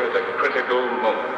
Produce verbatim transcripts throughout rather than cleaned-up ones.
the critical moment.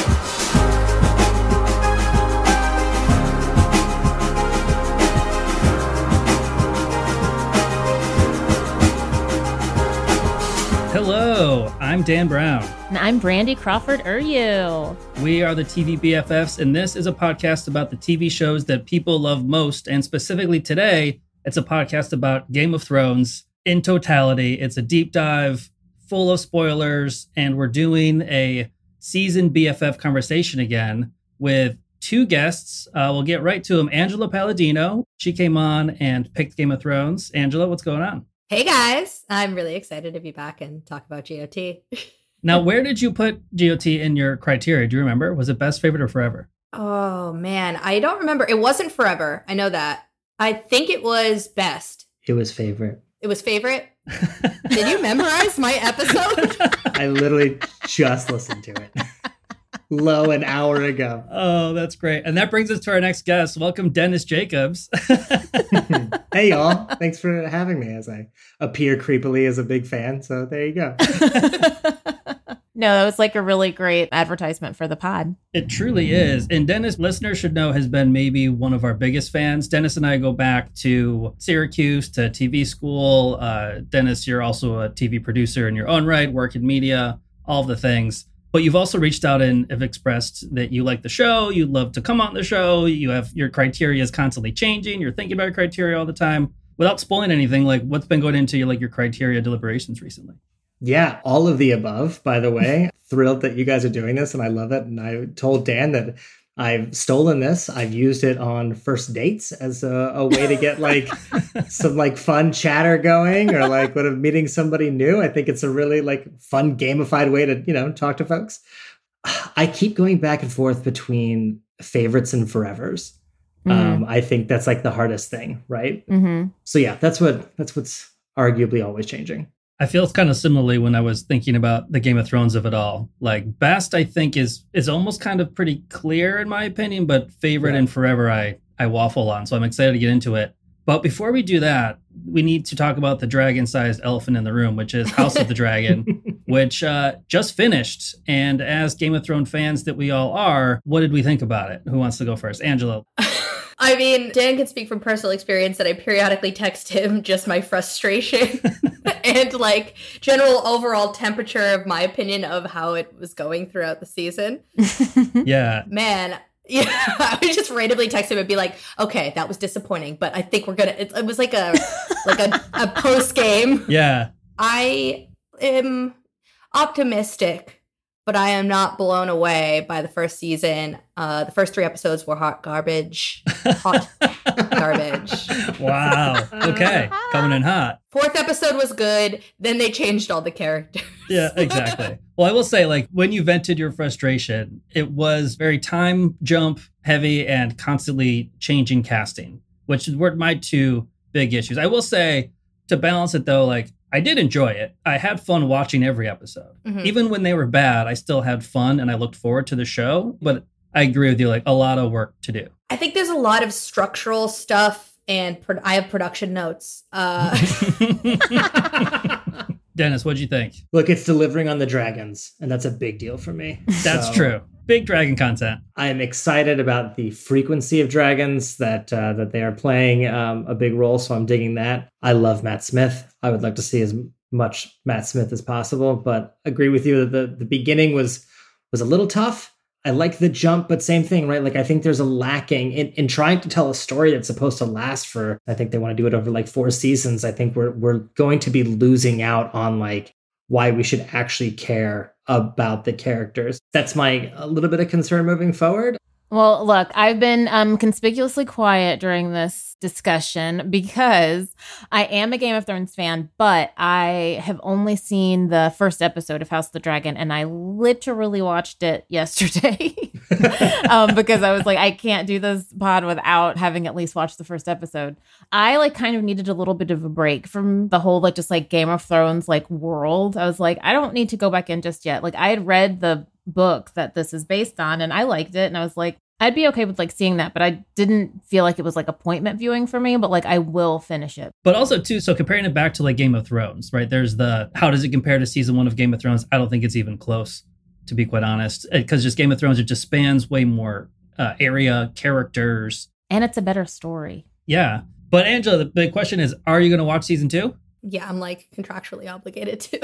Hello, I'm Dan Brown. And I'm Brandy Crawford Uryu. We are the T V B F Fs, and this is a podcast about the T V shows that people love most. And specifically today, it's a podcast about Game of Thrones in totality. It's a deep dive full of spoilers, and we're doing a season B F F conversation again with two guests. Uh, we'll get right to them. Angela Palladino, she came on and picked Game of Thrones. Angela, what's going on? Hey guys, I'm really excited to be back and talk about G O T. Now, where did you put G O T in your criteria? Do you remember? Was it best, favorite, or forever? Oh man, I don't remember. It wasn't forever. I know that. I think it was best. It was favorite. It was favorite? Did you memorize my episode? I literally just listened to it. Low an hour ago. Oh, that's great. And that brings us to our next guest. Welcome, Dennis Jacobs. Hey, y'all. Thanks for having me as I appear creepily as a big fan. So there you go. No, that was like a really great advertisement for the pod. It truly is. And Dennis, listeners should know, has been maybe one of our biggest fans. Dennis and I go back to Syracuse, to T V school. Uh, Dennis, you're also a T V producer in your own right, work in media, all of the things. But you've also reached out and have expressed that you like the show, you'd love to come on the show, you have your criteria is constantly changing, you're thinking about your criteria all the time. Without spoiling anything, like what's been going into your like your criteria deliberations recently? Yeah, all of the above, by the way. Thrilled that you guys are doing this and I love it. And I told Dan that I've stolen this. I've used it on first dates as a, a way to get like some like fun chatter going or like when I'm meeting somebody new. I think it's a really like fun gamified way to, you know, talk to folks. I keep going back and forth between favorites and forevers. Mm-hmm. Um, I think that's like the hardest thing, right? Mm-hmm. So yeah, that's what that's what's arguably always changing. I feel kind of similarly when I was thinking about the Game of Thrones of it all. Like best, I think is is almost kind of pretty clear in my opinion, but favorite yeah. and forever I I waffle on. So I'm excited to get into it. But before we do that, we need to talk about the dragon-sized elephant in the room, which is House of the Dragon, which uh, just finished. And as Game of Thrones fans that we all are, what did we think about it? Who wants to go first? Angela. I mean, Dan can speak from personal experience that I periodically text him just my frustration and like general overall temperature of my opinion of how it was going throughout the season. Yeah. Man, yeah, I would just randomly text him and be like, okay, that was disappointing, but I think we're going to, it was like a, like a, a post game. Yeah. I am optimistic, but I am not blown away by the first season. Uh, the first three episodes were hot garbage. Hot garbage. Wow. Okay. Coming in hot. Fourth episode was good. Then they changed all the characters. Yeah, exactly. Well, I will say, like, when you vented your frustration, it was very time jump heavy and constantly changing casting, which were my two big issues. I will say, to balance it, though, like, I did enjoy it. I had fun watching every episode. Mm-hmm. Even when they were bad, I still had fun and I looked forward to the show. But I agree with you, like a lot of work to do. I think there's a lot of structural stuff and pro- I have production notes. Uh- Dennis, what'd you think? Look, it's delivering on the dragons, and that's a big deal for me. That's so, true. Big dragon content. I'm excited about the frequency of dragons that uh, that they are playing um, a big role, so I'm digging that. I love Matt Smith. I would like to see as much Matt Smith as possible, but agree with you that the, the beginning was was a little tough. I like the jump, but same thing, right? Like, I think there's a lacking in, in trying to tell a story that's supposed to last for, I think they want to do it over like four seasons. I think we're we're going to be losing out on like why we should actually care about the characters. That's my a little bit of concern moving forward. Well, look, I've been um, conspicuously quiet during this discussion because I am a Game of Thrones fan, but I have only seen the first episode of House of the Dragon, and I literally watched it yesterday um, because I was like, I can't do this pod without having at least watched the first episode. I like kind of needed a little bit of a break from the whole like just like Game of Thrones like world. I was like, I don't need to go back in just yet. Like I had read the book that this is based on and I liked it, and I was like, I'd be okay with like seeing that, but I didn't feel like it was like appointment viewing for me, but like I will finish it. But also too, so comparing it back to like Game of Thrones, right? There's the, how does it compare to season one of Game of Thrones? I don't think it's even close to be quite honest, because just Game of Thrones, it just spans way more uh, area, characters. And it's a better story. Yeah. But Angela, the big question is, are you going to watch season two? Yeah, I'm like contractually obligated to.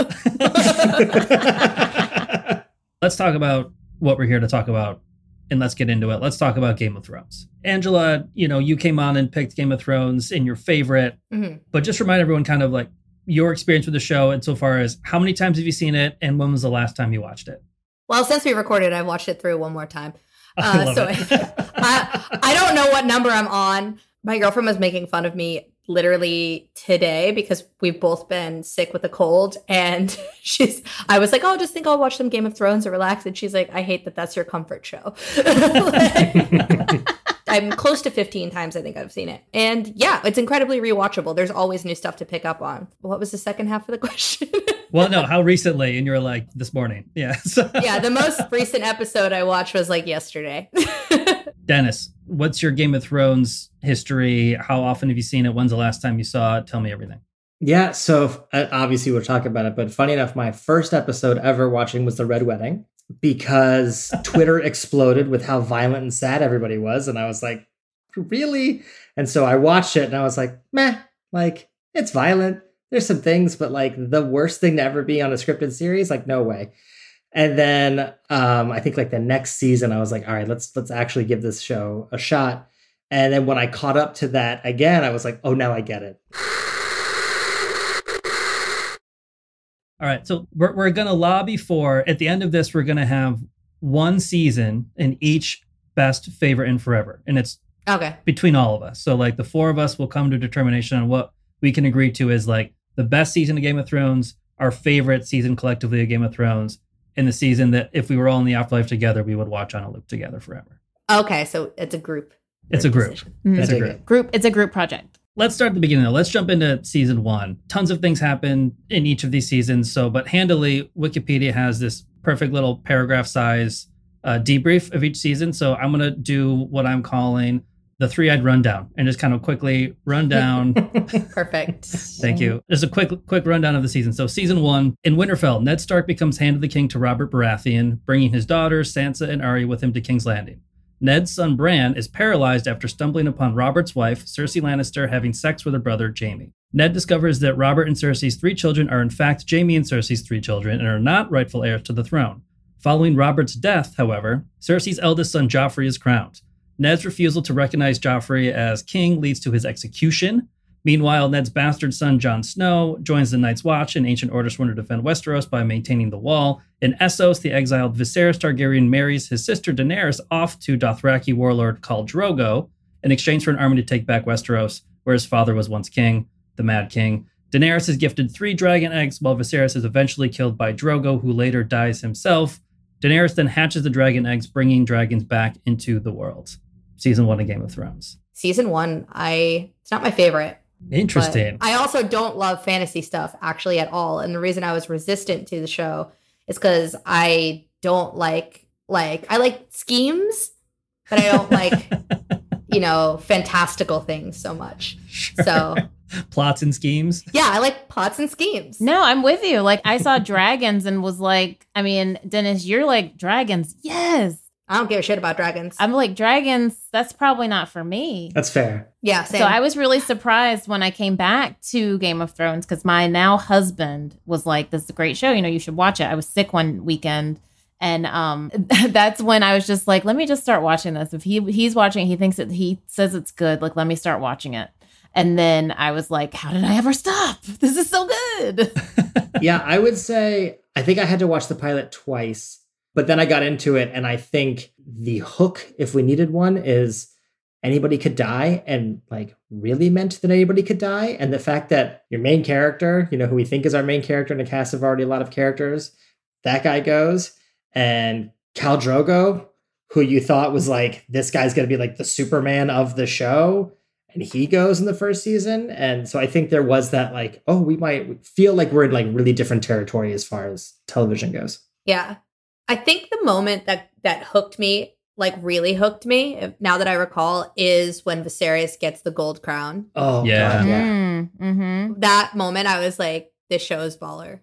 Let's talk about what we're here to talk about. And let's get into it. Let's talk about Game of Thrones. Angela, you know, you came on and picked Game of Thrones in your favorite, Mm-hmm. but just remind everyone kind of like your experience with the show insofar as how many times have you seen it and when was the last time you watched it? Well, since we recorded, I've watched it through one more time. I Uh, love so it. I, I don't know what number I'm on. My girlfriend was making fun of me literally today because we've both been sick with a cold, and she's I was like, oh, just think I'll watch some Game of Thrones to relax, and she's like, I hate that that's your comfort show. Like, I'm close to fifteen times I think I've seen it, and yeah, it's incredibly rewatchable. There's always new stuff to pick up on. What was the second half of the question? Well, no, how recently? And you're like, this morning. Yeah. So- Yeah, the most recent episode I watched was like yesterday. Dennis, what's your Game of Thrones history? How often have you seen it? When's the last time you saw it? Tell me everything. Yeah, so uh, obviously we'll talk about it, but funny enough, my first episode ever watching was The Red Wedding because Twitter exploded with how violent and sad everybody was. And I was like, really? And so I watched it and I was like, meh, like, it's violent. There's some things, but like the worst thing to ever be on a scripted series, like, no way. And then um, I think like the next season, I was like, all right, let's let's actually give this show a shot. And then when I caught up to that again, I was like, oh, now I get it. All right. So we're, we're going to lobby for, at the end of this, we're going to have one season in each best, favorite, and forever. And it's Okay. between all of us. So like the four of us will come to a determination on what we can agree to is like the best season of Game of Thrones, our favorite season collectively of Game of Thrones, and the season that if we were all in the afterlife together, we would watch on a loop together forever. Okay, so it's a group. It's a group. decision. Mm. It's I a dig group. it. Group. It's a group project. Let's start at the beginning though. Let's jump into season one. Tons of things happen in each of these seasons. So, but handily, Wikipedia has this perfect little paragraph size uh, debrief of each season. So I'm going to do what I'm calling the three-eyed rundown and just kind of quickly run down. Perfect. Thank you. There's a quick quick rundown of the season. So season one, in Winterfell, Ned Stark becomes Hand of the King to Robert Baratheon, bringing his daughters Sansa and Arya with him to King's Landing. Ned's son Bran is paralyzed after stumbling upon Robert's wife, Cersei Lannister, having sex with her brother, Jaime. Ned discovers that Robert and Cersei's three children are in fact Jaime and Cersei's three children and are not rightful heirs to the throne. Following Robert's death, however, Cersei's eldest son Joffrey is crowned. Ned's refusal to recognize Joffrey as king leads to his execution. Meanwhile, Ned's bastard son Jon Snow joins the Night's Watch and Ancient Order sworn to defend Westeros by maintaining the wall. In Essos, the exiled Viserys Targaryen marries his sister Daenerys off to Dothraki warlord Khal Drogo in exchange for an army to take back Westeros, where his father was once king, the Mad King. Daenerys is gifted three dragon eggs while Viserys is eventually killed by Drogo, who later dies himself. Daenerys then hatches the dragon eggs, bringing dragons back into the world. Season one of Game of Thrones. Season one, I it's not my favorite. Interesting. But I also don't love fantasy stuff actually at all. And the reason I was resistant to the show is because I don't like like I like schemes, but I don't like you know fantastical things so much. Sure. So Plots and schemes. yeah, I like plots and schemes. No, I'm with you. Like I saw dragons and was like, I mean, Dennis, you're like dragons. Yes. I don't give a shit about dragons. I'm like dragons. That's probably not for me. That's fair. yeah, same. So I was really surprised when I came back to Game of Thrones because my now husband was like, "This is a great show. You know, you should watch it." I was sick one weekend, and um, that's when I was just like, "Let me just start watching this." If he he's watching, he thinks that he says it's good. Like, let me start watching it. And then I was like, "How did I ever stop? This is so good." Yeah, I would say I think I had to watch the pilot twice, but then I got into it, and I think the hook, if we needed one, is anybody could die, and like really meant that anybody could die. And the fact that your main character, you know, who we think is our main character in a cast of already a lot of characters, that guy goes, and Khal Drogo, who you thought was like, this guy's going to be like the Superman of the show, and he goes in the first season. And so I think there was that like, oh, we might feel like we're in like really different territory as far as television goes. Yeah. I think the moment that that hooked me, like really hooked me, if, now that I recall, is when Viserys gets the gold crown. Oh, Yeah. God, yeah. Mm, mm-hmm. That moment, I was like, this show is baller.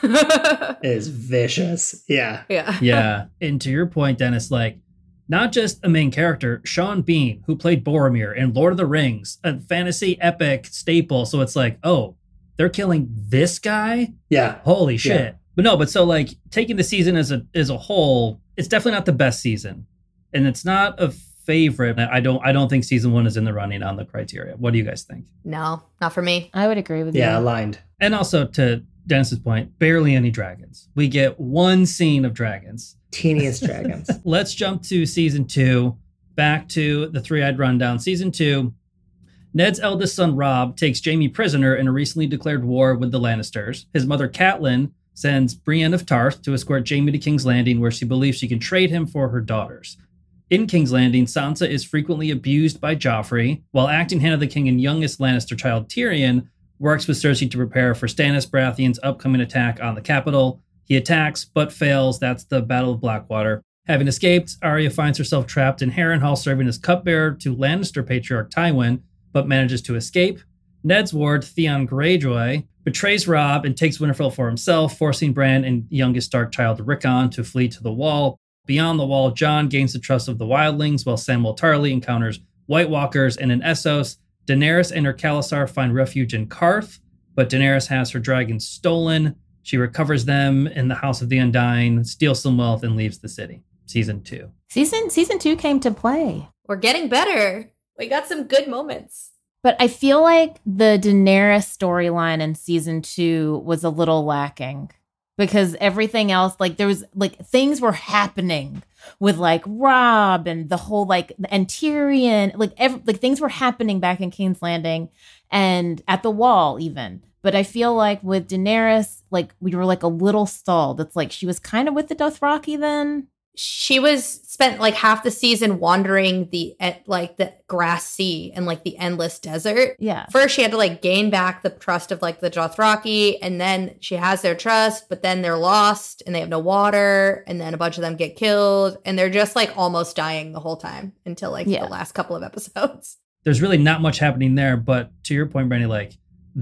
Is vicious. Yeah. Yeah. Yeah. And to your point, Dennis, like, not just a main character, Sean Bean, who played Boromir in Lord of the Rings, a fantasy epic staple. So it's like, oh, they're killing this guy? Yeah. Holy shit. Yeah. But no, but so like taking the season as a as a whole, it's definitely not the best season. And it's not a favorite. I don't I don't think season one is in the running on the criteria. What do you guys think? No, not for me. I would agree with Yeah, you. aligned. And also to Dennis's point, barely any dragons. We get one scene of dragons. Teeniest dragons. Let's jump to season two, back to the three-eyed rundown. Season two, Ned's eldest son, Robb, takes Jaime prisoner in a recently declared war with the Lannisters. His mother, Catelyn, sends Brienne of Tarth to escort Jaime to King's Landing, where she believes she can trade him for her daughters. In King's Landing, Sansa is frequently abused by Joffrey, while acting hand of the king and youngest Lannister child, Tyrion, works with Cersei to prepare for Stannis Baratheon's upcoming attack on the capital. He attacks, but fails. That's the Battle of Blackwater. Having escaped, Arya finds herself trapped in Harrenhal, serving as cupbearer to Lannister patriarch Tywin, but manages to escape. Ned's ward, Theon Greyjoy, betrays Robb and takes Winterfell for himself, forcing Bran and youngest Stark child Rickon to flee to the Wall. Beyond the Wall, Jon gains the trust of the wildlings, while Samwell Tarly encounters White Walkers, and in Essos, Daenerys and her Khalasar find refuge in Qarth, but Daenerys has her dragons stolen. She recovers them in the House of the Undying, steals some wealth, and leaves the city. Season two. Season season two came to play. We're getting better. We got some good moments. But I feel like the Daenerys storyline in season two was a little lacking because everything else, like there was like things were happening with like Robb and the whole like and Tyrion, like every, like things were happening back in King's Landing and at the Wall even. But I feel like with Daenerys, like we were like a little stalled. It's like she was kind of with the Dothraki then. She was spent like half the season wandering the like the grass sea and like the endless desert. Yeah. First, she had to like gain back the trust of like the Dothraki, and then she has their trust, but then they're lost and they have no water, and then a bunch of them get killed, and they're just like almost dying the whole time until like Yeah. the last couple of episodes. There's really not much happening there, but to your point, Brandy, like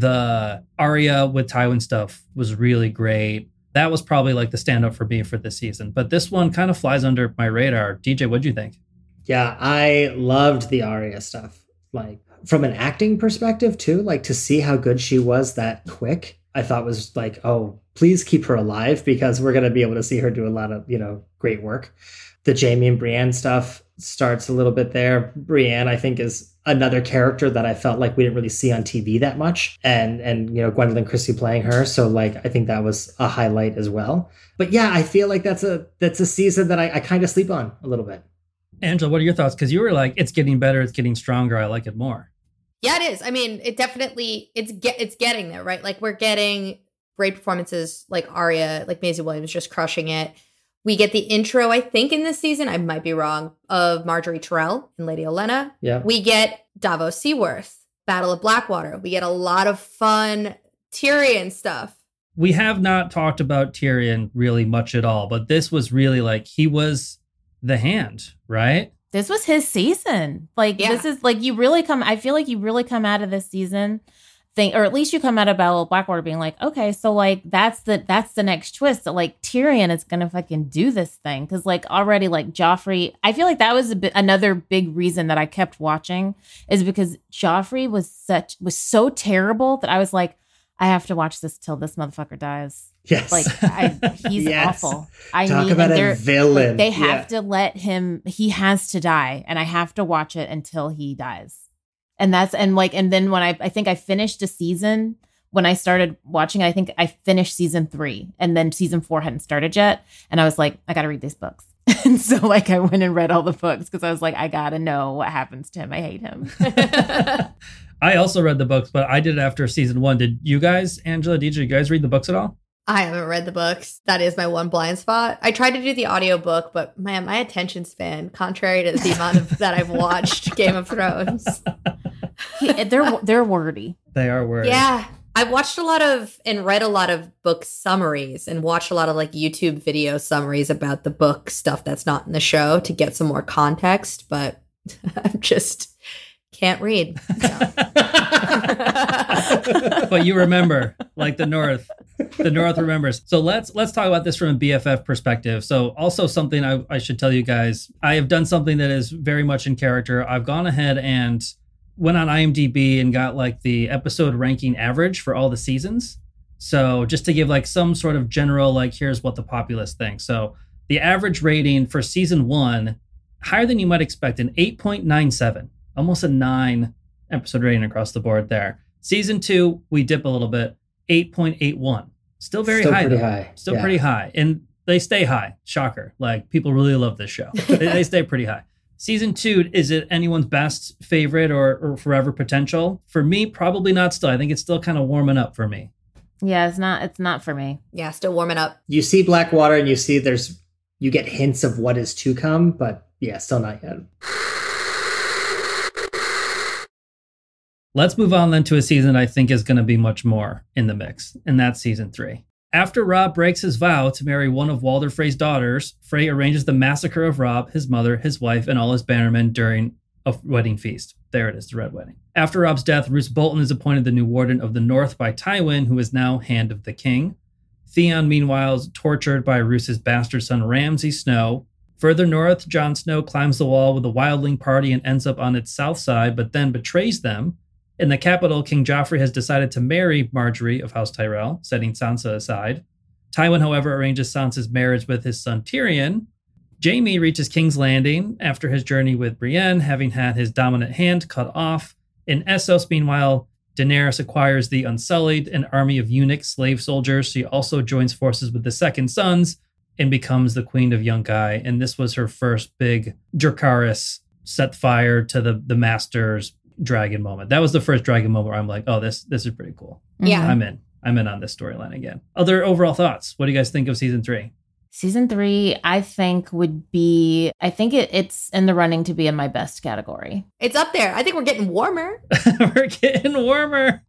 the Arya with Tywin stuff was really great. That was probably like the standout for me for this season. But this one kind of flies under my radar. D J, what'd you think? Yeah, I loved the Arya stuff. Like from an acting perspective too, like to see how good she was that quick, I thought was like, oh, please keep her alive because we're going to be able to see her do a lot of, you know, great work. The Jaime and Brienne stuff starts a little bit there. Brienne, I think, is another character that I felt like we didn't really see on T V that much. And, and you know, Gwendolyn Christie playing her. So, like, I think that was a highlight as well. But yeah, I feel like that's a that's a season that I, I kind of sleep on a little bit. Angela, what are your thoughts? Because you were like, it's getting better, it's getting stronger. I like it more. Yeah, it is. I mean, it definitely it's get it's getting there, right? Like we're getting great performances like Arya, like Maisie Williams just crushing it. We get the intro, I think, in this season, I might be wrong, of Marjorie Tyrell and Lady Olenna. Yeah. We get Davos Seaworth, Battle of Blackwater. We get a lot of fun Tyrion stuff. We have not talked about Tyrion really much at all, but this was really like he was the hand, right? This was his season. Like, Yeah. this is like, you really come, I feel like you really come out of this season thing, or at least you come out of Battle of Blackwater being like, okay, so like, that's the, that's the next twist. So like Tyrion is going to fucking do this thing. Cause like already like Joffrey, I feel like that was a bit, another big reason that I kept watching is because Joffrey was such, was so terrible that I was like, I have to watch this till this motherfucker dies. Yes. Like I, he's Yes. awful. I Talk need about and a they're- villain. like, they have Yeah. to let him. He has to die, and I have to watch it until he dies. And that's and like and then when I I think I finished a season when I started watching. I think I finished season three, and then season four hadn't started yet, and I was like, I got to read these books. And so like I went and read all the books because I was like, I gotta know what happens to him. I hate him. I also read the books, but I did it after season one. Did you guys, Angela, D J, you guys read the books at all? I haven't read the books. That is my one blind spot. I tried to do the audiobook, but man, my attention span, contrary to the amount of that I've watched Game of Thrones. He- they're they're wordy. They are words. Yeah. I've watched a lot of and read a lot of book summaries and watched a lot of like YouTube video summaries about the book stuff that's not in the show to get some more context, but I'm just can't read. So. But you remember, like the North, the North remembers. So let's let's talk about this from a B F F perspective. So also something I, I should tell you guys, I have done something that is very much in character. I've gone ahead and went on IMDb and got like the episode ranking average for all the seasons. So just to give like some sort of general, like here's what the populace thinks. So the average rating for season one, higher than you might expect, an eight point nine seven, almost a nine episode rating across the board there. Season two, we dip a little bit, eight point eight one. Still very Still high. pretty though. high. Still Yeah. pretty high. And they stay high. Shocker. Like people really love this show. they, they stay pretty high. Season two, is it anyone's best favorite or, or forever potential? For me, probably not still. I think it's still kind of warming up for me. Yeah, it's not it's not for me. Yeah, still warming up. You see Blackwater and you see there's, you get hints of what is to come, but yeah, still not yet. Let's move on then to a season I think is going to be much more in the mix, and that's season three. After Robb breaks his vow to marry one of Walder Frey's daughters, Frey arranges the massacre of Robb, his mother, his wife, and all his bannermen during a wedding feast. There it is, the Red Wedding. After Robb's death, Roose Bolton is appointed the new Warden of the North by Tywin, who is now Hand of the King. Theon, meanwhile, is tortured by Roose's bastard son Ramsay Snow. Further north, Jon Snow climbs the wall with the Wildling party and ends up on its south side, but then betrays them. In the capital, King Joffrey has decided to marry Marjorie of House Tyrell, setting Sansa aside. Tywin, however, arranges Sansa's marriage with his son Tyrion. Jaime reaches King's Landing after his journey with Brienne, having had his dominant hand cut off. In Essos, meanwhile, Daenerys acquires the Unsullied, an army of eunuch slave soldiers. She also joins forces with the Second Sons and becomes the Queen of Yunkai. And this was her first big Dracarys set fire to the, the Master's dragon moment. That was the first dragon moment where I'm like, oh, this this is pretty cool. Yeah. I'm in. I'm in on this storyline again. Other overall thoughts? What do you guys think of season three? Season three, I think would be, I think it, it's in the running to be in my best category. It's up there. I think we're getting warmer. We're getting warmer.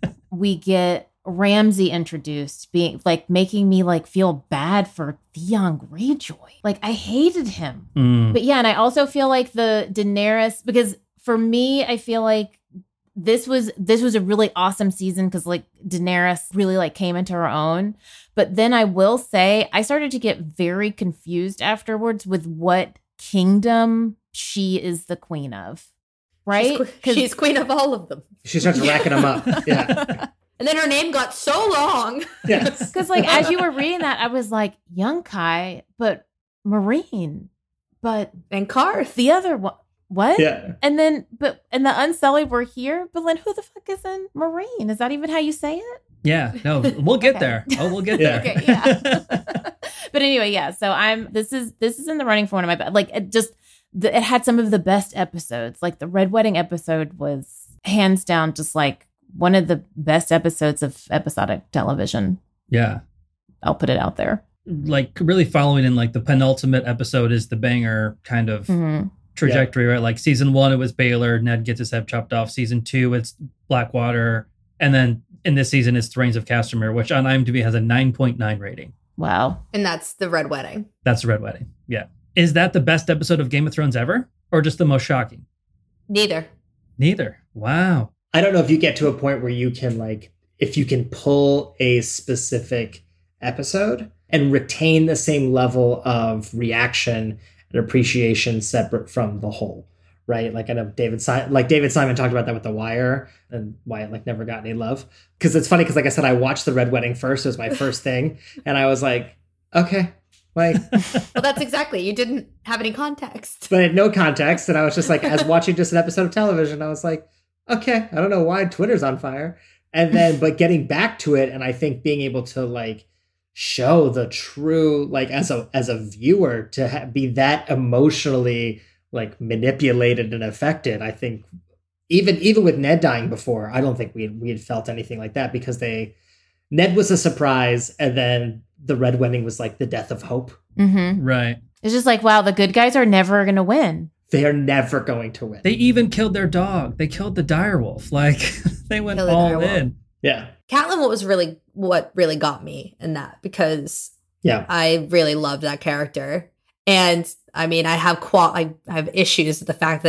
We get Ramsay introduced, being like making me like feel bad for Theon Greyjoy. Like I hated him. Mm. But yeah, and I also feel like the Daenerys, because for me, I feel like this was this was a really awesome season because like Daenerys really like came into her own. But then I will say I started to get very confused afterwards with what kingdom she is the queen of. Right? She's, que- she's queen of all of them. She starts racking them up. Yeah. And then her name got so long. Yes. Because like as you were reading that, I was like, Yunkai, but Marine, but And Karth. the other one. What? Yeah. And then, but, and the Unsullied were here, but then who the fuck is in Marine? Is that even how you say it? Yeah, no, we'll get Okay. there. Oh, we'll get Yeah. there. Okay, yeah. But anyway, yeah. So I'm, this is, this is in the running for one of my, be- like, it just, the, it had some of the best episodes. Like the Red Wedding episode was hands down just like one of the best episodes of episodic television. Yeah. I'll put it out there. Like really following in like the penultimate episode is the banger kind of Mm-hmm. trajectory, right? Like season one, it was Baylor. Ned gets his head chopped off. Season two, it's Blackwater. And then in this season, it's The Reigns of Castamere, which on IMDb has a nine point nine rating. Wow. And that's the Red Wedding. That's the Red Wedding. Yeah. Is that the best episode of Game of Thrones ever? Or just the most shocking? Neither. Neither. Wow. I don't know if you get to a point where you can like, if you can pull a specific episode and retain the same level of reaction and appreciation separate from the whole, right? Like I know David Simon, like David Simon talked about that with The Wire, and why it like never got any love. Because it's funny because like I said, I watched The Red Wedding first. It was my first thing, and I was like, okay, like, Well, that's exactly. You didn't have any context. but I had no context, and I was just like, as watching just an episode of television, I was like, okay, I don't know why Twitter's on fire, and then but getting back to it, and I think being able to like show the true, like as a as a viewer to ha- be that emotionally like manipulated and affected. I think even even with Ned dying before, I don't think we we had felt anything like that because they Ned was a surprise, and then the Red Wedding was like the death of hope. Mm-hmm. Right. It's just like, wow, the good guys are never going to win. They are never going to win. They even killed their dog. They killed the direwolf. Like they went Killed the all direwolf. in. yeah, Catelyn was really what really got me in that because yeah. I really loved that character. And I mean, I have qual- I have issues with the fact that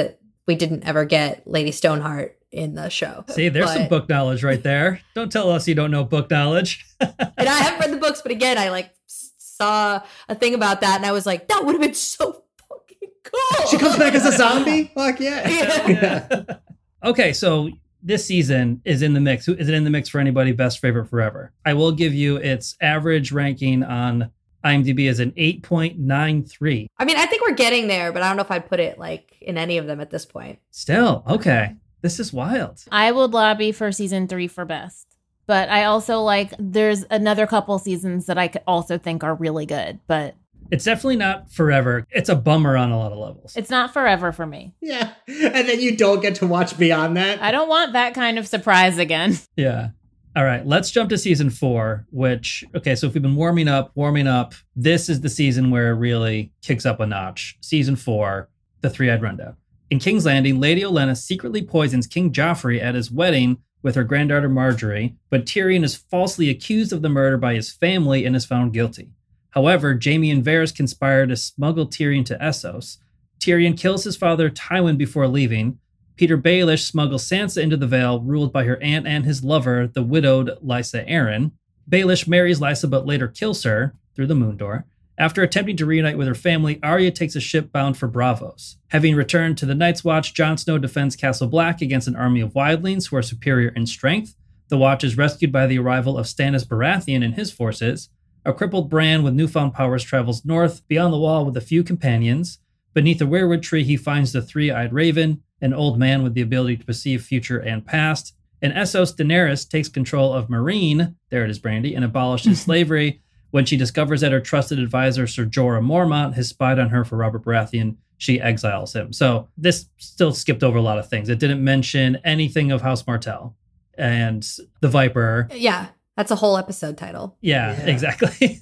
we didn't ever get Lady Stoneheart in the show. See, there's But- some book knowledge right there. Don't tell us you don't know book knowledge. And I haven't read the books, but again, I like s- saw a thing about that, and I was like, that would have been so fucking cool. She comes back as a zombie? Fuck yeah. Yeah. Okay, so this season is in the mix. Who- Is it in the mix for anybody best favorite forever? I will give you its average ranking on IMDb as an eight point nine three. I mean, I think we're getting there, but I don't know if I'd put it like in any of them at this point. Still, okay. This is wild. I would lobby for season three for best. But I also like, there's another couple seasons that I could also think are really good, but It's definitely not forever. It's a bummer on a lot of levels. it's not forever for me. Yeah. And then you don't get to watch beyond that. I don't want that kind of surprise again. Yeah. All right, let's jump to season four, which, okay, so if we've been warming up, warming up, this is the season where it really kicks up a notch. Season four, the Three-Eyed Rundown. In King's Landing, Lady Olenna secretly poisons King Joffrey at his wedding with her granddaughter Marjorie, but Tyrion is falsely accused of the murder by his family and is found guilty. However, Jaime and Varys conspire to smuggle Tyrion to Essos. Tyrion kills his father Tywin before leaving. Peter Baelish smuggles Sansa into the Vale, ruled by her aunt and his lover, the widowed Lysa Arryn. Baelish marries Lysa but later kills her through the moon door. After attempting to reunite with her family, Arya takes a ship bound for Braavos. Having returned to the Night's Watch, Jon Snow defends Castle Black against an army of wildlings who are superior in strength. The Watch is rescued by the arrival of Stannis Baratheon and his forces. A crippled Bran with newfound powers travels north beyond the wall with a few companions. Beneath a weirwood tree, he finds the three-eyed raven, an old man with the ability to perceive future and past. In Essos, Daenerys takes control of Meereen, there it is, Brandy, and abolishes slavery. When she discovers that her trusted advisor, Ser Jorah Mormont, has spied on her for Robert Baratheon, she exiles him. So this still skipped over a lot of things. It didn't mention anything of House Martell and the Viper. Yeah, that's a whole episode title. Yeah, Yeah. exactly.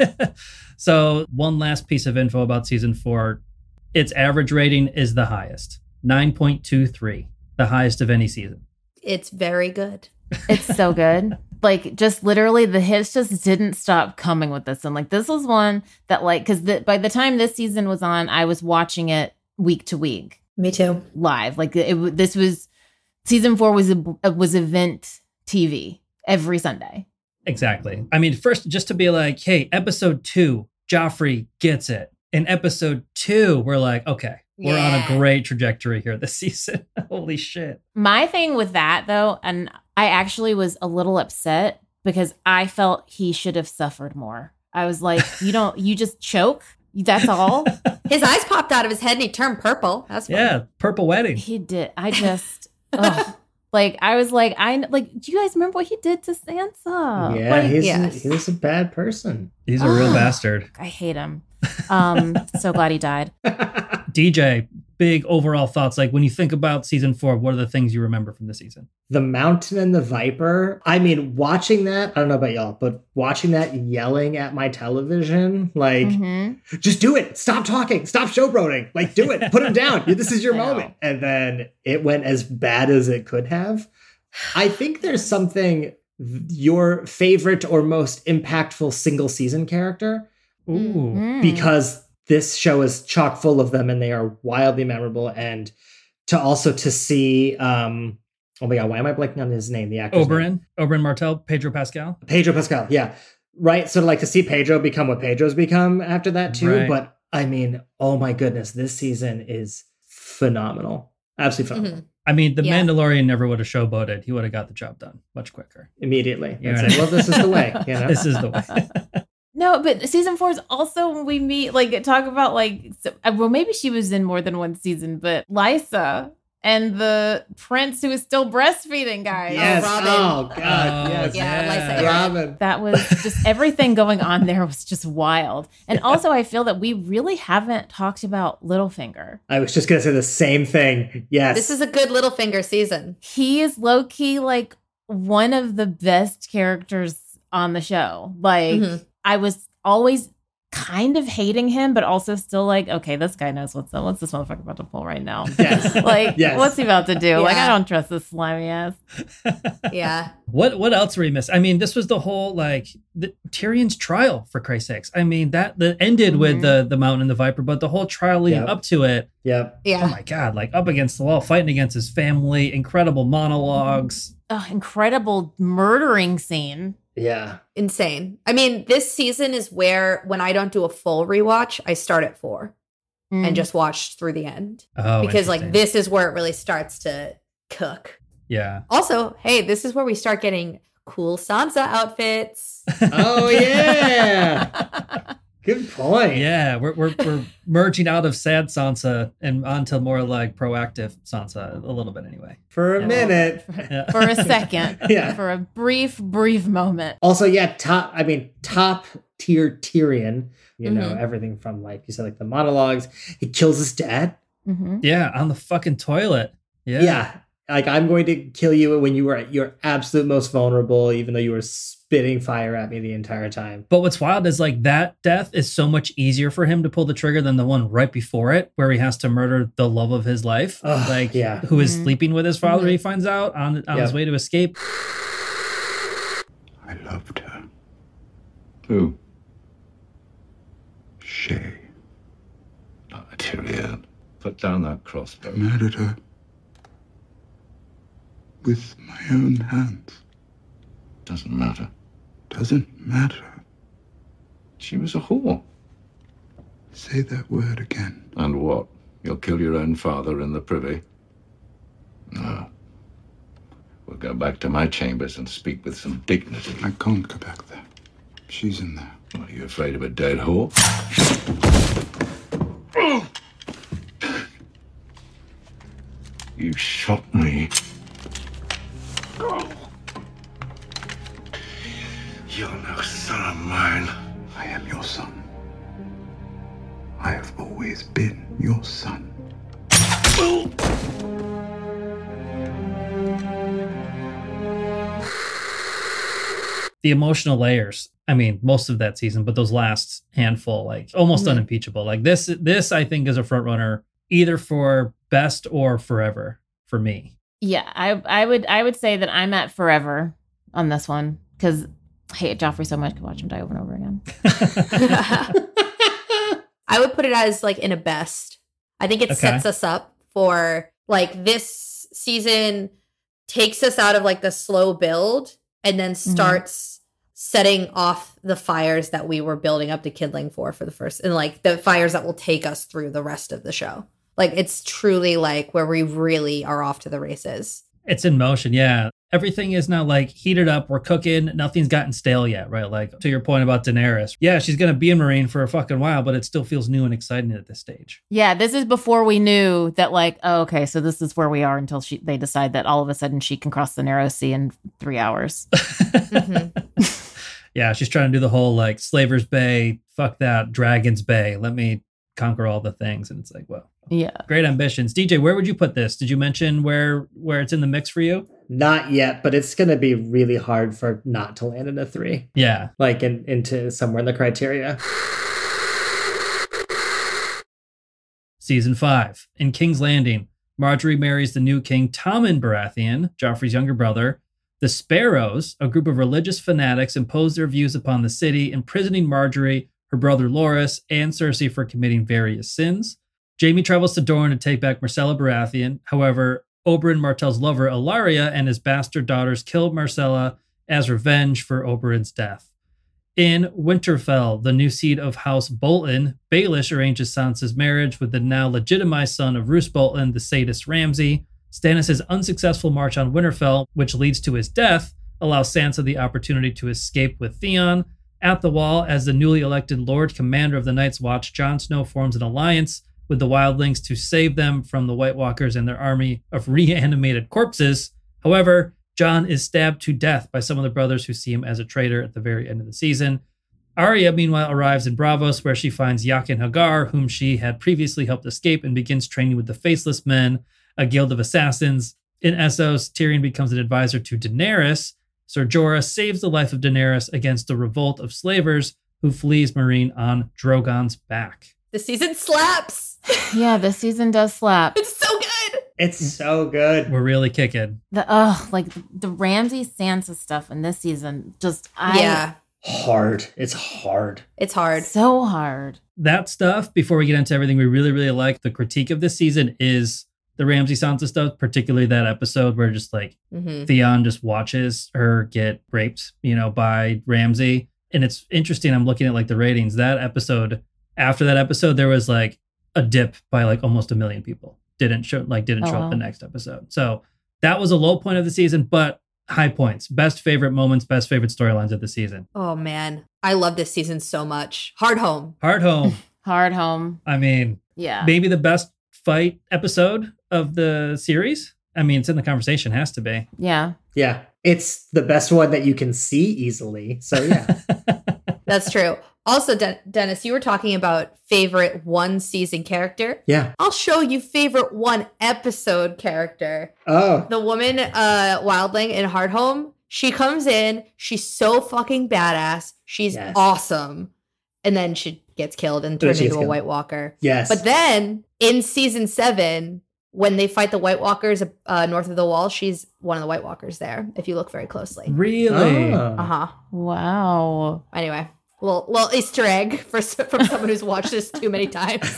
So one last piece of info about season four. Its average rating is the highest, nine point two three, the highest of any season. It's very good. It's so good. Like, just literally, the hits just didn't stop coming with this. And like, this was one that, like, because by the time this season was on, I was watching it week to week Me too. live. Like, it, it this was season four was a, was event T V every Sunday. Exactly. I mean, first, just to be like, hey, episode two, Joffrey gets it. In episode two, we're like, okay, we're on a Yeah. great trajectory here this season. Holy shit. My thing with that, though, and I actually was a little upset because I felt he should have suffered more. I was like, you don't, you just choke. That's all. His eyes popped out of his head and he turned purple. That's funny. Yeah, Purple Wedding. He did. I just, ugh. Like, I was like, I like, do you guys remember what he did to Sansa? Yeah, Like, he's yes. he was a bad person. He's a real Ah. bastard. I hate him. Um, so glad he died. D J, big overall thoughts. Like when you think about season four, what are the things you remember from the season? The Mountain and the Viper. I mean, watching that, I don't know about y'all, but watching that yelling at my television, like, Mhm. just do it. Stop talking. Stop showboating. Like, do it. Put him down. This is your I know. moment. And then it went as bad as it could have. I think there's something, your favorite or most impactful single season character, Ooh. Mm. because this show is chock full of them and they are wildly memorable. And to also to see, um, oh my God, why am I blanking on his name? The actor's name? Oberyn, Oberyn Martell, Pedro Pascal. Pedro Pascal, yeah. Right. So like to see Pedro become what Pedro's become after that too. Right. But I mean, oh my goodness, this season is phenomenal. Absolutely phenomenal. Mhm. I mean, the Yeah. Mandalorian never would have showboated. He would have got the job done much quicker. Immediately. Yeah, It's right. like, well, this is the way. You know? This is the way. No, but season four is also when we meet, like, talk about, like, so, uh, well, maybe she was in more than one season, but Lysa and the prince who is still breastfeeding, guys. Yes. Robin. Oh, God. Oh, yes. Yeah, Lysa Arryn. Robin. That was just everything going on there was just wild. And also, I feel that we really haven't talked about Littlefinger. I was just going to say the same thing. Yes. This is a good Littlefinger season. He is low key like one of the best characters on the show. Like, Mhm. I was always kind of hating him, but also still like, okay, this guy knows what's what's this motherfucker about to pull right now. Yes. Like, Yes. what's he about to do? Yeah. Like, I don't trust this slimy ass. Yeah. What what else were we missing? I mean, this was the whole like the, Tyrion's trial, for Christ's sakes. I mean, that that ended Mhm. with the the Mountain and the Viper, but the whole trial leading Yeah. up to it. Yep. Yeah. Oh my God! Like up against the wall, fighting against his family, incredible monologues. Oh, incredible murdering scene. Yeah. Insane. I mean, this season is where when I don't do a full rewatch, I start at four Mm. and just watch through the end. Oh, because like interesting. this is where it really starts to cook. Yeah. Also, hey, this is where we start getting cool Sansa outfits. Oh yeah. Good point. Yeah, we're we're we're merging out of sad Sansa and onto more like proactive Sansa a little bit anyway. For a Yeah. minute. Yeah. For a second. Yeah. For a brief, brief moment. Also, yeah, top I mean, top tier Tyrion. You know, Mhm. everything from like you said, like the monologues. He kills his dad. Mm-hmm. Yeah, on the fucking toilet. Yeah. Yeah. Like, I'm going to kill you when you were at your absolute most vulnerable, even though you were spitting fire at me the entire time. But what's wild is like that death is so much easier for him to pull the trigger than the one right before it, where he has to murder the love of his life, Ugh, like yeah. who is Mhm. sleeping with his father. Mhm. He finds out on on his Yep. way to escape. I loved her. Who? Shay. Not Tyrion. Put down that I crossbow. murdered her. With my own hands. Doesn't matter. Doesn't matter. She was a whore. Say that word again. And what? You'll kill your own father in the privy? No. We'll go back to my chambers and speak with some dignity. I can't go back there. She's in there. Are you afraid of a dead whore? You shot me. You're no son of mine. I am your son. I have always been your son. The emotional layers. I mean, most of that season, but those last handful, like almost Mhm. unimpeachable. Like this, this I think is a front runner either for best or forever for me. Yeah, I I would I would say that I'm at forever on this one because I hate Joffrey so much. I could watch him die over and over again. I would put it as like in a best. I think it Okay. sets us up for like this season takes us out of like the slow build and then starts setting off the fires that we were building up to kindling for for the first and like the fires that will take us through the rest of the show. Like it's truly like where we really are off to the races. It's in motion, yeah. Everything is now like heated up. We're cooking. Nothing's gotten stale yet, right? Like to your point about Daenerys. Yeah, she's gonna be in Marine for a fucking while, but it still feels new and exciting at this stage. Yeah, this is before we knew that like, oh, okay, so this is where we are until she they decide that all of a sudden she can cross the narrow sea in three hours. Mhm. Yeah, she's trying to do the whole like Slaver's Bay, fuck that, Dragon's Bay. Let me conquer all the things. And it's like, well, Yeah. great ambitions. D J, where would you put this? Did you mention where where it's in the mix for you? Not yet, but it's going to be really hard for not to land in a three, Yeah. like in, into somewhere in the criteria. Season five. In King's Landing, Marjorie marries the new king Tommen Baratheon, Joffrey's younger brother. The Sparrows, a group of religious fanatics, impose their views upon the city, imprisoning Marjorie, her brother Loras, and Cersei for committing various sins. Jaime travels to Dorne to take back Myrcella Baratheon. However, Oberyn Martell's lover, Ilaria, and his bastard daughters kill Myrcella as revenge for Oberyn's death. In Winterfell, the new seat of House Bolton, Baelish arranges Sansa's marriage with the now legitimized son of Roose Bolton, the sadist Ramsay. Stannis' unsuccessful march on Winterfell, which leads to his death, allows Sansa the opportunity to escape with Theon. At the Wall, as the newly elected Lord Commander of the Night's Watch, Jon Snow forms an alliance with the Wildlings to save them from the White Walkers and their army of reanimated corpses. However, Jon is stabbed to death by some of the brothers who see him as a traitor at the very end of the season. Arya, meanwhile, arrives in Braavos, where she finds Jaqen H'ghar, whom she had previously helped escape, and begins training with the Faceless Men, a guild of assassins. In Essos, Tyrion becomes an advisor to Daenerys. Ser Jorah saves the life of Daenerys against the revolt of slavers, who flees Marine on Drogon's back. The season slaps. Yeah, this season does slap. It's so good. It's so good. We're really kicking. The oh, like the Ramsay Sansa stuff in this season, just I Yeah, Hard. It's hard. it's hard. so hard. That stuff, before we get into everything we really, really like, the critique of this season is the Ramsay Sansa stuff, particularly that episode where just like hmm Theon just watches her get raped, you know, by Ramsay. And it's interesting. I'm looking at like the ratings. That episode, after that episode, there was like a dip by like almost a million people. Didn't show like didn't Oh, show wow. up the next episode. So that was a low point of the season, but high points. Best favorite moments, best favorite storylines of the season. Oh man, I love this season so much. Hard Home. Hard Home. Hard home. I mean, Yeah. maybe the best fight episode of the series. I mean, it's in the conversation, has to be. Yeah. Yeah. It's the best one that you can see easily. So yeah. That's true. Also, De- Dennis, you were talking about favorite one season character. Yeah. I'll show you favorite one episode character. Oh. The woman, uh, Wildling in Hard Home. She comes in. She's so fucking badass. She's Yes. awesome. And then she gets killed and Then turned she gets into a killed. White Walker. Yes. But then in season seven, when they fight the White Walkers uh, north of the wall, she's one of the White Walkers there, if you look very closely. Really? Oh. Uh huh. Wow. Anyway, little, little Easter egg for s- from someone who's watched this too many times.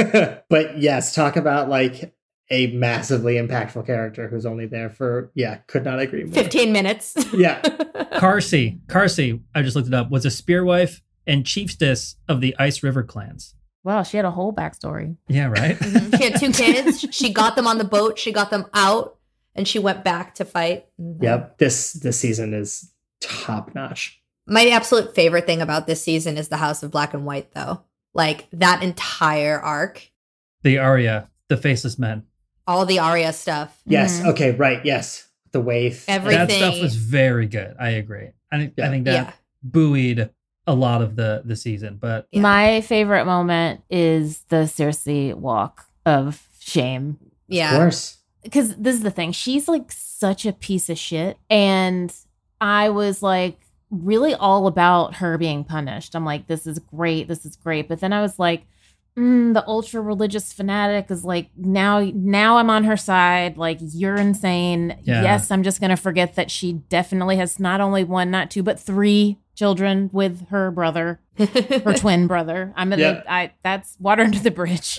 But yes, talk about like a massively impactful character who's only there for, yeah, could not agree more. fifteen minutes. Yeah. Carsey. Carsey, I just looked it up, was a spearwife and chiefstess of the Ice River clans. Wow, she had a whole backstory. Yeah, right? Mhm. She had two kids. She got them on the boat. She got them out, and she went back to fight. Mhm. Yep. This this season is top notch. My absolute favorite thing about this season is the House of Black and White, though. Like that entire arc, The Arya, the Faceless Men. all the Arya stuff. Yes. Mhm. Okay. Right. Yes. The waif. Everything. That stuff was very good. I agree. I think Yeah. I think that Yeah. buoyed a lot of the the season. But Yeah. My favorite moment is the Cersei walk of shame. Of Yeah. course. Because this is the thing. She's like such a piece of shit. And I was like really all about her being punished. I'm like, this is great. This is great. But then I was like, mm, the ultra religious fanatic is like, now, now I'm on her side. Like, you're insane. Yeah. Yes, I'm just going to forget that she definitely has not only one, not two, but three children with her brother, her twin brother. I'm gonna, Yeah. I, that's water under the bridge.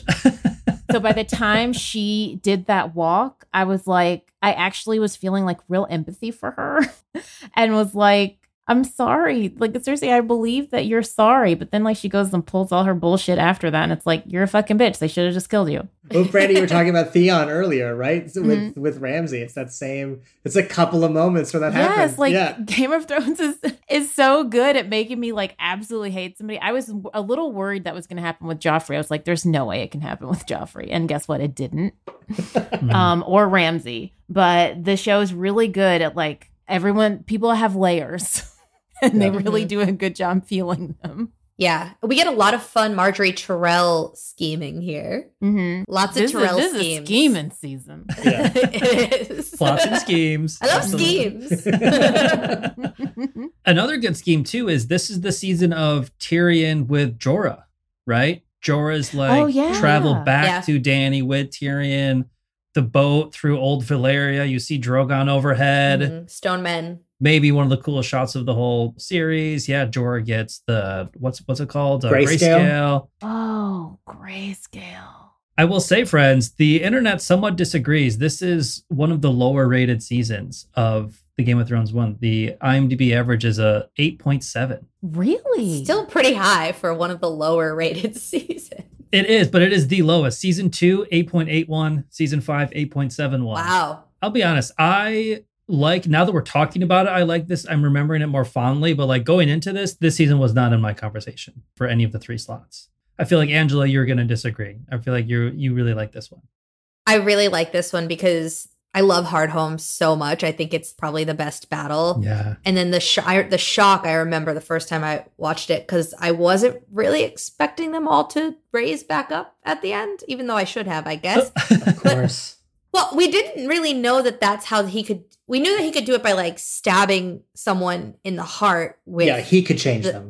So by the time she did that walk, I was like, I actually was feeling like real empathy for her and was like, I'm sorry. Like, seriously, I believe that you're sorry. But then, like, she goes and pulls all her bullshit after that. And it's like, you're a fucking bitch. They should have just killed you. Well, Brandy, you were talking about Theon earlier, right? So with Mm-hmm. with Ramsay, it's that same. It's a couple of moments where that Yes, happens. like yeah. Game of Thrones is is so good at making me like absolutely hate somebody. I was a little worried that was going to happen with Joffrey. I was like, "There's no way it can happen with Joffrey," and guess what? It didn't. mm, Um, or Ramsay. But the show is really good at like everyone. People have layers, and they Yeah. really do a good job feeling them. Yeah. We get a lot of fun Marjorie Tyrell scheming here. Mm-hmm. Lots This, of is, Tyrell this is a schemes. scheming season. Yeah. It is. plots and schemes. I love Absolutely. schemes. Another good scheme too is this is the season of Tyrion with Jorah, right? Jorah's like Oh, yeah. travel back Yeah. to Dany with Tyrion, the boat through Old Valyria. You see Drogon overhead. Mhm. Stone Men. Maybe one of the coolest shots of the whole series. Yeah, Jorah gets the what's what's it called? Uh, Grayscale? Oh, grayscale. I will say, friends, the internet somewhat disagrees. This is one of the lower rated seasons of the Game of Thrones one. The IMDb average is a eight point seven. Really? Still pretty high for one of the lower rated seasons. It is, but it is the lowest. Season two, eight point eight one. Season five, eight point seven one. Wow. I'll be honest. I like, now that we're talking about it, I like this. I'm remembering it more fondly, but like going into this, this season was not in my conversation for any of the three slots. I feel like, Angela, you're going to disagree. I feel like you you really like this one. I really like this one because I love Hard Home so much. I think it's probably the best battle. Yeah. And then the sh- I, the shock I remember the first time I watched it because I wasn't really expecting them all to raise back up at the end, even though I should have, I guess. Of course. Well, we didn't really know that that's how he could. We knew that he could do it by like stabbing someone in the heart with. Yeah, he could change the- them.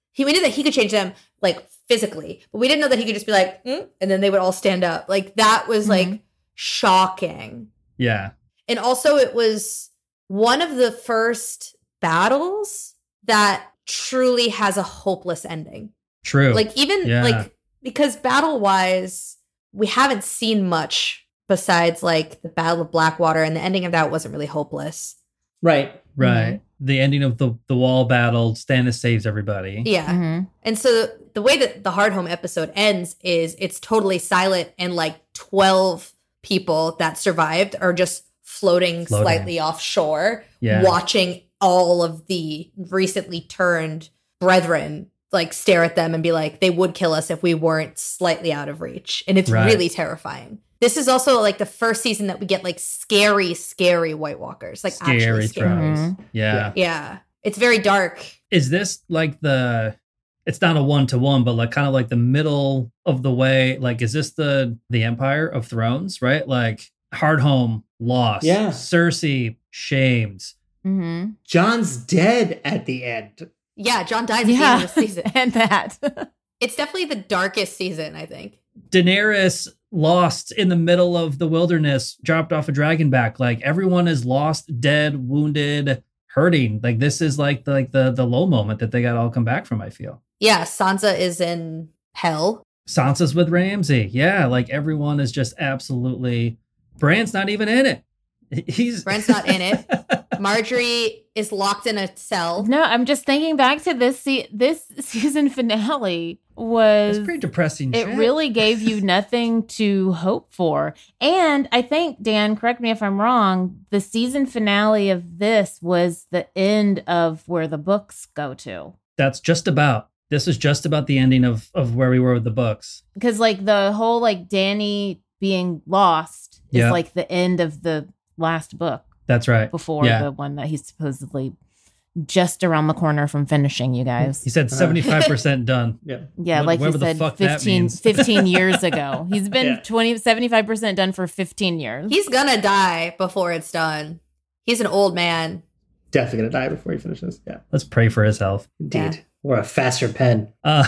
he we knew that he could change them like physically, but we didn't know that he could just be like, mm, and then they would all stand up. Like that was Mm-hmm. like shocking. Yeah. And also it was one of the first battles that truly has a hopeless ending. True. Like even Yeah. like because battle wise, we haven't seen much besides like the Battle of Blackwater, and the ending of that wasn't really hopeless. Right. right. The ending of the, the wall battle, Stannis saves everybody. Yeah. Mhm. And so the way that the Hardhome episode ends is it's totally silent, and like twelve people that survived are just floating, Floating. slightly offshore, Yeah. watching all of the recently turned brethren like stare at them and be like, they would kill us if we weren't slightly out of reach. And it's Right. really terrifying. This is also like the first season that we get like scary, scary White Walkers. Like Scary actually scary. thrones. Mhm. Yeah. Yeah. It's very dark. Is this like the, it's not a one to one, but like kind of like the middle of the way? Like, is this the the Empire of Thrones, right? Like Hardhome lost. Yeah. Cersei shamed. Mhm. John's dead at the end. Yeah, John dies at the Yeah. end of the season. And that. It's definitely the darkest season, I think. Daenerys lost in the middle of the wilderness, dropped off a dragon back. Like everyone is lost, dead, wounded, hurting. Like this is like the, like the the low moment that they got to all come back from. I feel. Yeah, Sansa is in hell. Sansa's with Ramsay. Yeah, like everyone is just absolutely. Bran's not even in it. He's Bran's not in it. Marjorie is locked in a cell. No, I'm just thinking back to this se- this season finale was It's pretty depressing. it shit. really gave you nothing to hope for. And I think, Dan, correct me if I'm wrong, the season finale of this was the end of where the books go to. That's just about. This is just about the ending of of where we were with the books. Because like the whole like Danny being lost is Yeah. like the end of the last book That's right. before Yeah. the one that he's supposedly just around the corner from finishing, you guys. He said seventy-five percent done. Yeah. Yeah, What- like he whatever the said fuck that fifteen, means. fifteen years ago. He's been Yeah. twenty, seventy-five percent done for fifteen years. He's gonna die before it's done. He's an old man. Definitely gonna die before he finishes. Yeah. Let's pray for his health. Indeed. Yeah. Or a faster pen. Uh,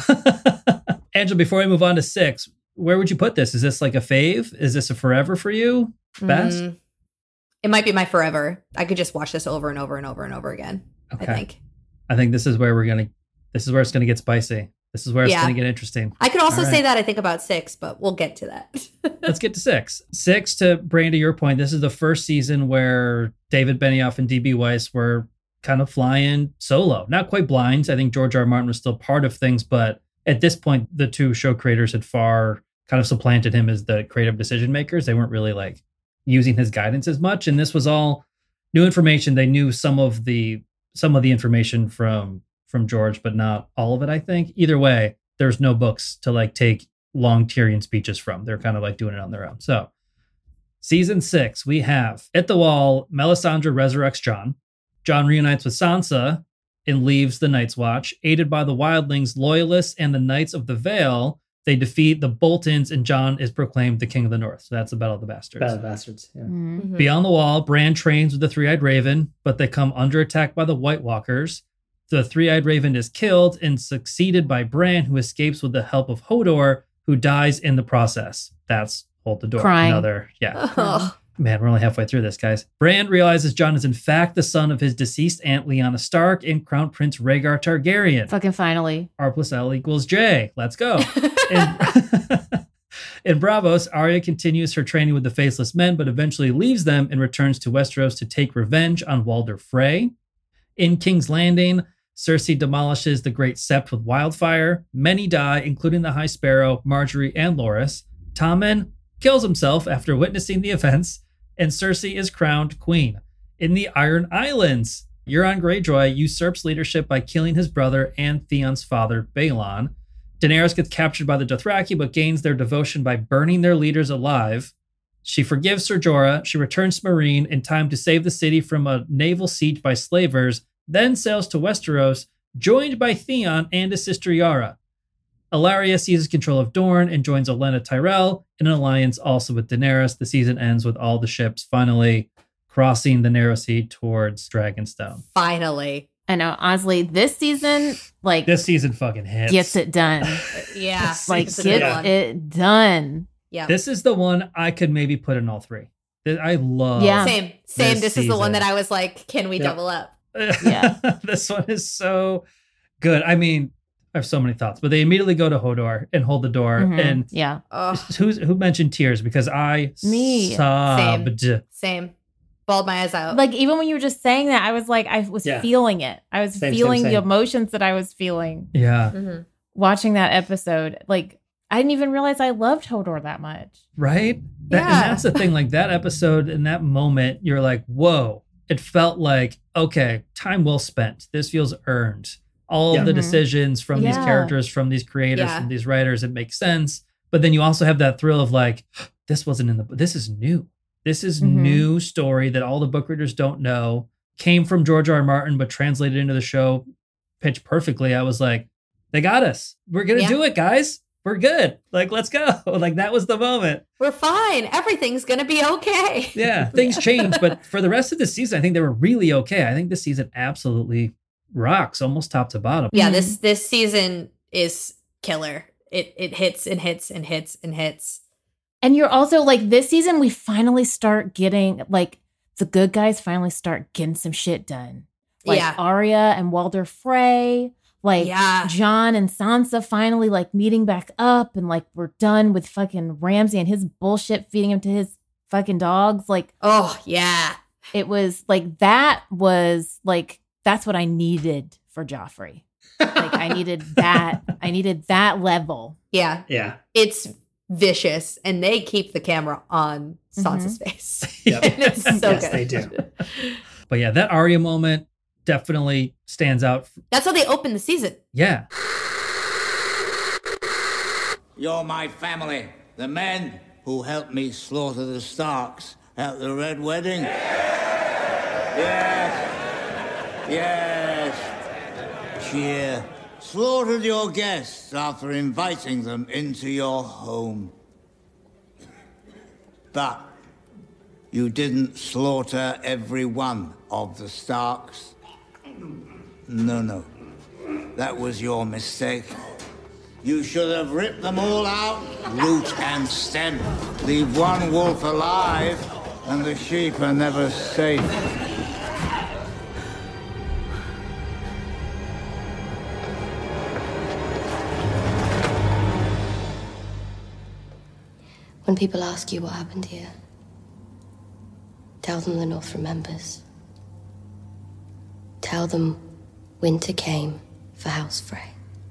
Angela, before we move on to six, where would you put this? Is this like a fave? Is this a forever for you? Best? Mm, it might be my forever. I could just watch this over and over and over and over again. Okay. I think. I think this is where we're gonna. This is where it's gonna get spicy. This is where it's Yeah. gonna get interesting. I could also All right. say that I think about six, but we'll get to that. Let's get to six. Six, to Brand, to your point, this is the first season where David Benioff and D B Weiss were kind of flying solo. Not quite blind. I think George R. R. Martin was still part of things, but at this point, the two show creators had far kind of supplanted him as the creative decision makers. They weren't really like using his guidance as much. And this was all new information. They knew some of the some of the information from from George, but not all of it, I think. Either way, there's no books to like take long Tyrion speeches from. They're kind of like doing it on their own. So season six, we have at the wall, Melisandre resurrects Jon. Jon reunites with Sansa and leaves the Night's Watch. Aided by the wildlings, loyalists, and the Knights of the Vale, they defeat the Boltons, and Jon is proclaimed the King of the North. So that's the Battle of the Bastards. Battle of Bastards. Yeah. Mhm. Mhm. Beyond the wall, Bran trains with the Three-Eyed Raven, but they come under attack by the White Walkers. The Three-Eyed Raven is killed and succeeded by Bran, who escapes with the help of Hodor, who dies in the process. That's Hold the Door. Crying. Another, yeah. Oh. Man, we're only halfway through this, guys. Bran realizes Jon is in fact the son of his deceased aunt Lyanna Stark and Crown Prince Rhaegar Targaryen. Fucking finally. R plus L equals J. Let's go. In, in Bravos, Arya continues her training with the Faceless Men, but eventually leaves them and returns to Westeros to take revenge on Walder Frey. In King's Landing, Cersei demolishes the Great Sept with wildfire. Many die, including the High Sparrow, Marjorie, and Loras. Tommen kills himself after witnessing the events, and Cersei is crowned queen. In the Iron Islands, Euron Greyjoy usurps leadership by killing his brother and Theon's father, Balon. Daenerys gets captured by the Dothraki, but gains their devotion by burning their leaders alive. She forgives Ser Jorah. She returns to Meereen in time to save the city from a naval siege by slavers, then sails to Westeros, joined by Theon and his sister Yara. Ilaria seizes control of Dorne and joins Olenna Tyrell in an alliance also with Daenerys. The season ends with all the ships finally crossing the narrow sea towards Dragonstone. Finally. I know. Honestly, this season, like, This season fucking hits. gets it done. Yeah. Like, It's a gets good one. it done. Yeah. This is the one I could maybe put in all three. Th- I love. Yeah. Same. Same. This This, is the one season. that I was like, can we Yep. double up? Yeah. This one is so good. I mean, I have so many thoughts, but they immediately go to Hodor and hold the door. Mhm. And Yeah. Oh, who's who mentioned tears? Because I Me. sobbed. same. Bawled my eyes out. Like, even when you were just saying that, I was like, I was Yeah. feeling it. I was Same, same, feeling the same. emotions that I was feeling Yeah. Mhm. watching that episode. Like, I didn't even realize I loved Hodor that much. Right? That, Yeah. And that's the thing. Like that episode in that moment, you're like, whoa. It felt like, okay, time well spent. This feels earned. All Yeah. of the Mhm. decisions from these Yeah. characters, from these creators, Yeah. from these writers, it makes sense. But then you also have that thrill of like, this wasn't in the book. This is new. This is Mhm. new story that all the book readers don't know. Came from George R. R. Martin, but translated into the show pitch perfectly. I was like, they got us. We're gonna Yeah. do it, guys. We're good. Like, let's go. Like that was the moment. We're fine. Everything's gonna be okay. Yeah, things change, but for the rest of the season, I think they were really okay. I think this season absolutely rocks, almost top to bottom. Yeah, Mhm. this this season is killer. It it hits and hits and hits and hits. And you're also like, this season, we finally start getting, like, the good guys finally start getting some shit done. Like, Yeah. Arya and Walder Frey, like, Yeah. John and Sansa finally, like, meeting back up, and, like, we're done with fucking Ramsay and his bullshit feeding him to his fucking dogs. Like, Oh yeah. it was, like, that was, like, that's what I needed for Joffrey. Like, I needed that. I needed that level. Yeah. Yeah. It's vicious, and they keep the camera on Sansa's face. Yep. And it's so Yes, good. they do. But yeah, that Arya moment definitely stands out. That's how they open the season. Yeah. You're my family, the men who helped me slaughter the Starks at the Red Wedding. Yes. Yes. Cheer. Slaughtered your guests after inviting them into your home. But you didn't slaughter every one of the Starks. No, no. That was your mistake. You should have ripped them all out, root and stem. Leave one wolf alive, and the sheep are never safe. When people ask you what happened here, tell them the North remembers. Tell them winter came for House Frey.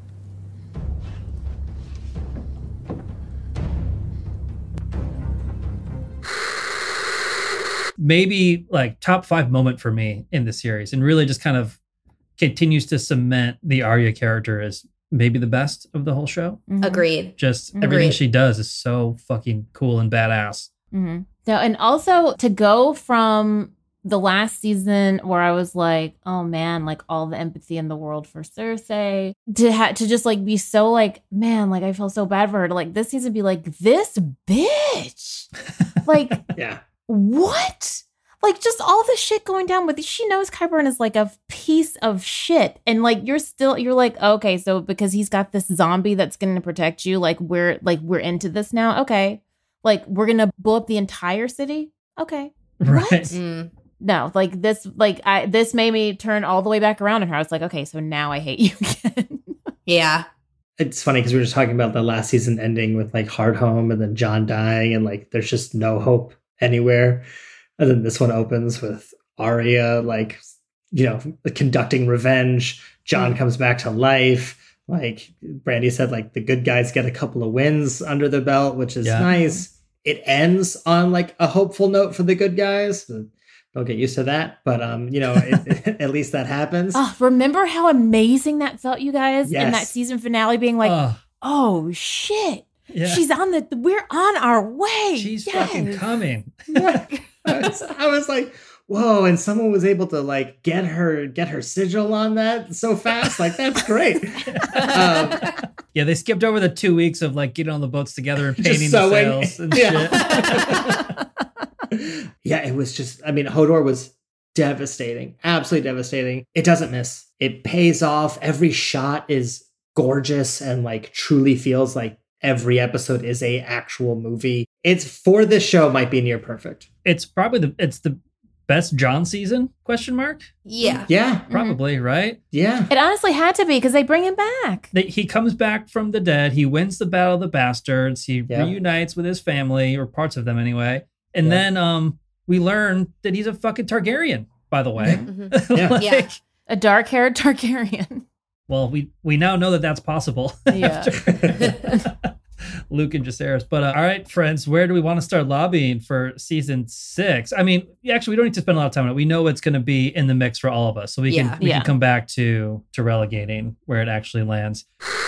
Maybe like top five moment for me in the series, and really just kind of continues to cement the Arya character as maybe the best of the whole show. Mhm. Agreed. Just Agreed. everything she does is so fucking cool and badass. Mm-hmm. So, and also to go from the last season where I was like, oh man, like all the empathy in the world for Cersei, to ha- to just like be so like, man, like I feel so bad for her. To like this season be like, this bitch, like Yeah. what? Like just all the shit going down with she knows Qyburn is like a piece of shit, and like you're still you're like, okay, so because he's got this zombie that's going to protect you, like we're like we're into this now, okay, like we're gonna blow up the entire city, okay, Right. What? Mm. No, like this, like I this made me turn all the way back around on her. I was like, okay, so now I hate you again. Yeah. It's funny because we were just talking about the last season ending with like Hardhome and then John dying, and like there's just no hope anywhere. And then this one opens with Arya, like, you know, conducting revenge. John comes back to life. Like Brandy said, like the good guys get a couple of wins under the belt, which is Yeah. nice. It ends on like a hopeful note for the good guys. Don't get used to that, but um, you know, it, at least that happens. Oh, remember how amazing that felt, you guys, in Yes. that season finale, being like, Oh, oh shit, yeah. she's on the, we're on our way. She's Yes. fucking coming. Yeah. I, was, I was like, whoa, and someone was able to like get her get her sigil on that so fast. Like, that's great. um, Yeah, they skipped over the two weeks of like getting on the boats together and Just painting the sewing. sails and Yeah. shit. yeah, it was just, I mean, Hodor was devastating, absolutely devastating. It doesn't miss. It pays off. Every shot is gorgeous and like truly feels like every episode is a actual movie. It's for this show might be near perfect. It's probably the it's the best Jon season, question mark? Yeah. Yeah. Probably, mm-hmm. right? Yeah. It honestly had to be because they bring him back. They, he comes back from the dead. He wins the Battle of the Bastards. He Yeah. reunites with his family, or parts of them anyway. And Yeah. then um, we learn that he's a fucking Targaryen, by the way. Mhm. Yeah. Like, Yeah. A dark-haired Targaryen. Well, we, we now know that that's possible. Yeah. Luke and Jacaerys. But uh, all right, friends, where do we want to start lobbying for season six? I mean, actually, we don't need to spend a lot of time on it. We know it's going to be in the mix for all of us, so we Yeah. can we Yeah. can come back to to relegating where it actually lands.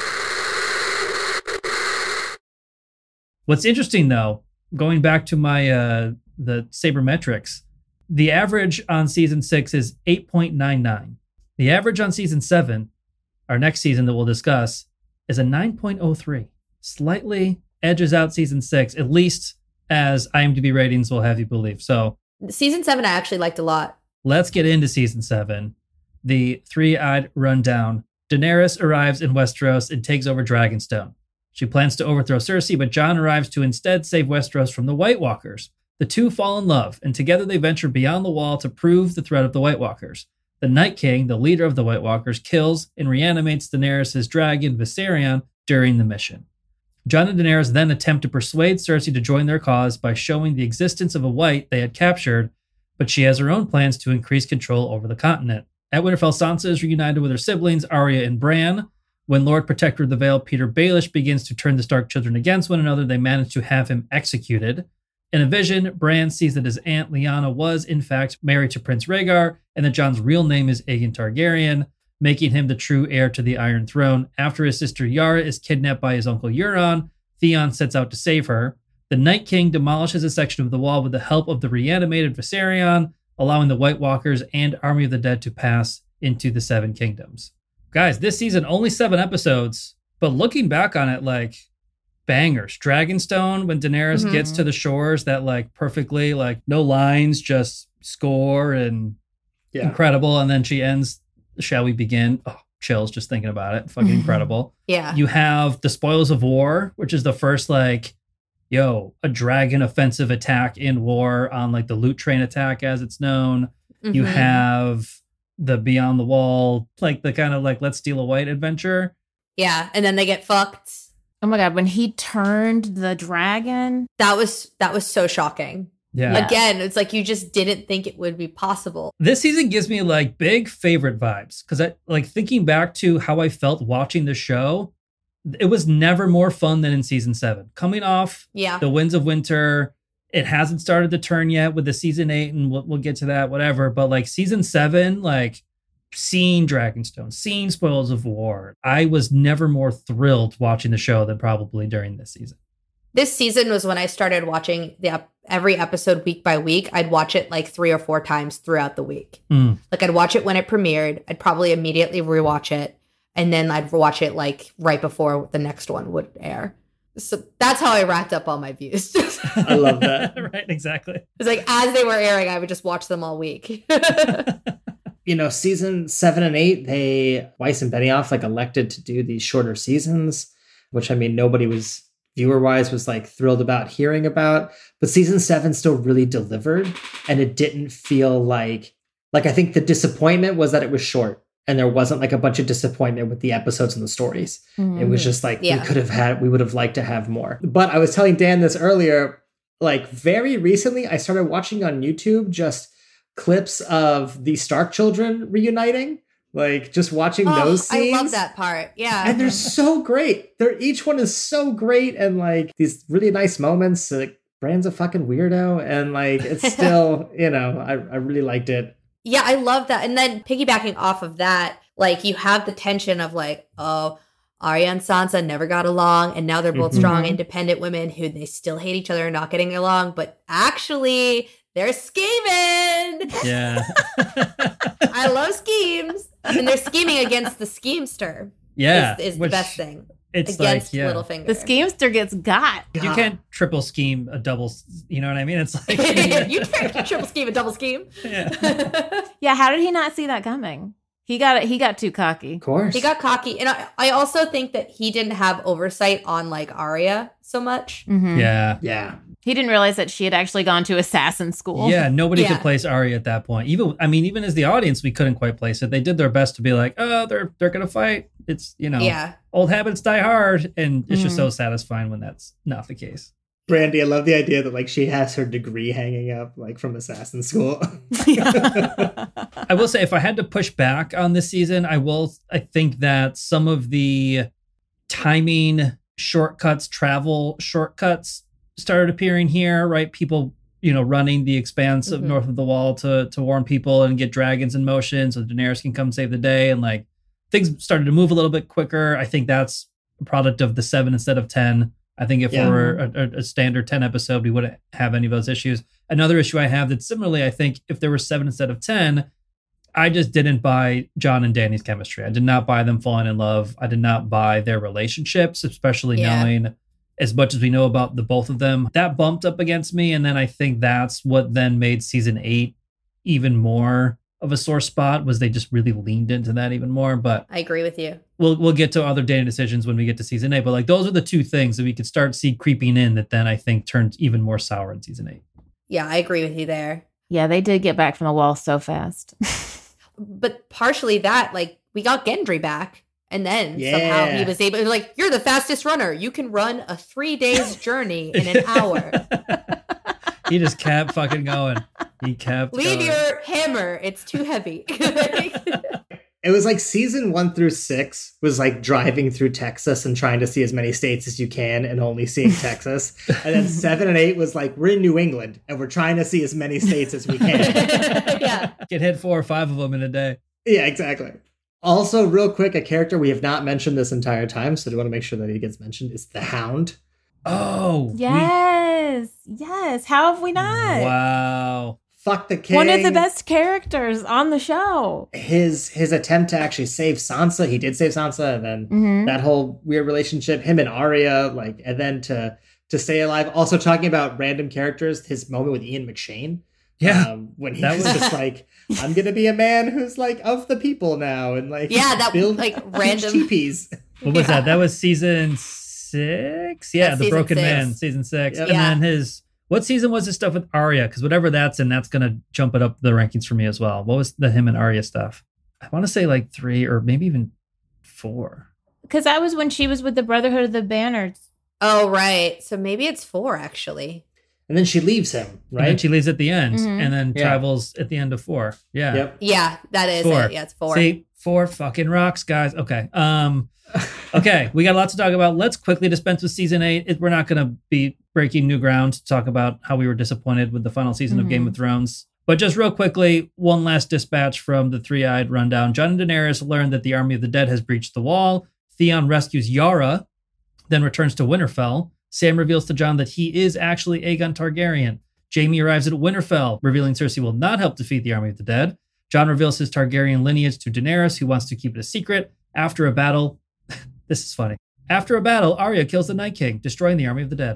What's interesting, though, going back to my uh, the sabermetrics, the average on season six is eight point nine nine. The average on season seven, our next season that we'll discuss, is a nine point oh three. Slightly edges out season six, at least as IMDb ratings will have you believe. So Season seven I actually liked a lot. let's get into season seven. The three-eyed rundown. Daenerys arrives in Westeros and takes over Dragonstone. She plans to overthrow Cersei, but Jon arrives to instead save Westeros from the White Walkers. The two fall in love, and together they venture beyond the wall to prove the threat of the White Walkers. The Night King, the leader of the White Walkers, kills and reanimates Daenerys' dragon Viserion during the mission. Jon and Daenerys then attempt to persuade Cersei to join their cause by showing the existence of a white they had captured, but she has her own plans to increase control over the continent. At Winterfell, Sansa is reunited with her siblings, Arya and Bran. When Lord Protector of the Vale, Peter Baelish, begins to turn the Stark children against one another, they manage to have him executed. In a vision, Bran sees that his aunt Lyanna was, in fact, married to Prince Rhaegar, and that Jon's real name is Aegon Targaryen, making him the true heir to the Iron Throne. After his sister Yara is kidnapped by his uncle Euron, Theon sets out to save her. The Night King demolishes a section of the wall with the help of the reanimated Viserion, allowing the White Walkers and Army of the Dead to pass into the Seven Kingdoms. Guys, this season, only seven episodes, but looking back on it, like, bangers. Dragonstone, when Daenerys Mm-hmm. gets to the shores, that, like, perfectly, like, no lines, just score and Yeah. incredible. And then she ends, Shall We Begin? Oh, chills just thinking about it. Fucking incredible. Yeah. You have the Spoils of War, which is the first, like, yo, a dragon offensive attack in war on, like, the loot train attack as it's known. You Mhm. have the Beyond the Wall, like, the kind of, like, let's steal a white adventure. Yeah. And then they get fucked. Oh my God, when he turned the dragon. That was that was so shocking. Yeah. Yeah. Again, it's like you just didn't think it would be possible. This season gives me, like, big favorite vibes. Because, I like, thinking back to how I felt watching the show, it was never more fun than in season seven. Coming off Yeah. the Winds of Winter, it hasn't started to turn yet with the season eight, and we'll, we'll get to that, whatever. But, like, season seven, like, seeing Dragonstone, seeing Spoils of War, I was never more thrilled watching the show than probably during this season. This season was when I started watching the ep- every episode week by week. I'd watch it like three or four times throughout the week. Mm. Like I'd watch it when it premiered. I'd probably immediately rewatch it. And then I'd watch it like right before the next one would air. So that's how I racked up all my views. I love that. Right, exactly. It's like as they were airing, I would just watch them all week. You know, season seven and eight, they, Weiss and Benioff, like, elected to do these shorter seasons, which, I mean, nobody was, viewer-wise, was, like, thrilled about hearing about. But season seven still really delivered, and it didn't feel like, like, I think the disappointment was that it was short, and there wasn't, like, a bunch of disappointment with the episodes and the stories. It was just like, Yeah. we could have had, we would have liked to have more. But I was telling Dan this earlier, like, very recently, I started watching on YouTube just clips of the Stark children reuniting, like just watching Oh, those scenes. I love that part. Yeah. And they're so great. They're each one is so great, and like these really nice moments. Like Bran's a fucking weirdo, and like it's still, you know, I, I really liked it. Yeah, I love that. And then piggybacking off of that, like you have the tension of like, oh, Arya and Sansa never got along, and now they're both Mhm. strong, independent women who they still hate each other and not getting along, but actually they're scheming. Yeah. I love schemes. And they're scheming against the schemester. Yeah. Is, is the which best thing. It's against like, yeah. Littlefinger. The schemester gets got. You can't triple scheme a double, s- you know what I mean? It's like, You can't triple scheme a double scheme. yeah. Yeah, how did he not see that coming? He got it. He got too cocky. Of course. He got cocky. And I, I also think that he didn't have oversight on like Arya so much. Mhm. Yeah. Yeah. He didn't realize that she had actually gone to assassin school. Yeah, nobody Yeah. could place Arya at that point. Even I mean, even as the audience, we couldn't quite place it. They did their best to be like, oh, they're they're gonna fight. It's you know, Yeah. old habits die hard, and it's just Mhm. so satisfying when that's not the case. Brandy, I love the idea that like she has her degree hanging up like from assassin school. I will say, if I had to push back on this season, I will. I think that some of the timing shortcuts, travel shortcuts, started appearing here. Right, people, you know, running the expanse of Mhm. north of the wall to to warn people and get dragons in motion, so Daenerys can come save the day, and like things started to move a little bit quicker. I think that's a product of the seven instead of ten. I think if Yeah. it were a, a standard ten episode, we wouldn't have any of those issues. Another issue I have that similarly, I think if there were seven instead of ten, I just didn't buy John and Danny's chemistry. I did not buy them falling in love. I did not buy their relationships, especially Yeah. knowing as much as we know about the both of them. That bumped up against me. And then I think that's what then made season eight even more of a sore spot, was they just really leaned into that even more. But I agree with you. we'll we'll get to other Danny decisions when we get to season eight. But like those are the two things that we could start see creeping in that then I think turned even more sour in season eight. Yeah, I agree with you there. Yeah, they did get back from the wall so fast. But partially that, like, we got Gendry back. And then Yeah. somehow he was able to, like, you're the fastest runner. You can run a three days journey in an hour. He just kept fucking going. He kept Leave going. your hammer. It's too heavy. It was like season one through six was like driving through Texas and trying to see as many states as you can and only seeing Texas. And then seven and eight was like, we're in New England and we're trying to see as many states as we can. Yeah. Could hit four or five of them in a day. Yeah, exactly. Also, real quick, a character we have not mentioned this entire time, so I do want to make sure that he gets mentioned, is the Hound. Oh. we- Yes. Yes. How have we not? Wow. Fuck the king. One of the best characters on the show. His his attempt to actually save Sansa, he did save Sansa, and then Mhm. that whole weird relationship, him and Arya, like, and then to to stay alive. Also talking about random characters, his moment with Ian McShane. Yeah. Um, when he That was was- just like, I'm gonna be a man who's like of the people now, and like Yeah, that, build like, huge random- teepees. What was Yeah. that? That was season six? Yeah, That's The season Broken six. Man, season six. Yep. And Yeah. then his, what season was his stuff with Arya? Because whatever that's in, that's going to jump it up the rankings for me as well. What was the him and Arya stuff? I want to say like three or maybe even four. Because that was when she was with the Brotherhood of the Banners. Oh, right. So maybe it's four, actually. And then she leaves him, And then right? she leaves at the end Mhm. and then Yeah. travels at the end of four. Yeah. Yep. Yeah, that is Four. it. Yeah, it's four. See, four fucking rocks, guys. Okay. Um, okay, we got a lot to talk about. Let's quickly dispense with season eight. It, we're not going to be breaking new ground to talk about how we were disappointed with the final season of Game of Thrones. But just real quickly, one last dispatch from the Three-Eyed Rundown. Jon and Daenerys learn that the army of the dead has breached the wall. Theon rescues Yara, then returns to Winterfell. Sam reveals to Jon that he is actually Aegon Targaryen. Jaime arrives at Winterfell, revealing Cersei will not help defeat the army of the dead. Jon reveals his Targaryen lineage to Daenerys, who wants to keep it a secret. After a battle, this is funny. After a battle, Arya kills the Night King, destroying the army of the dead.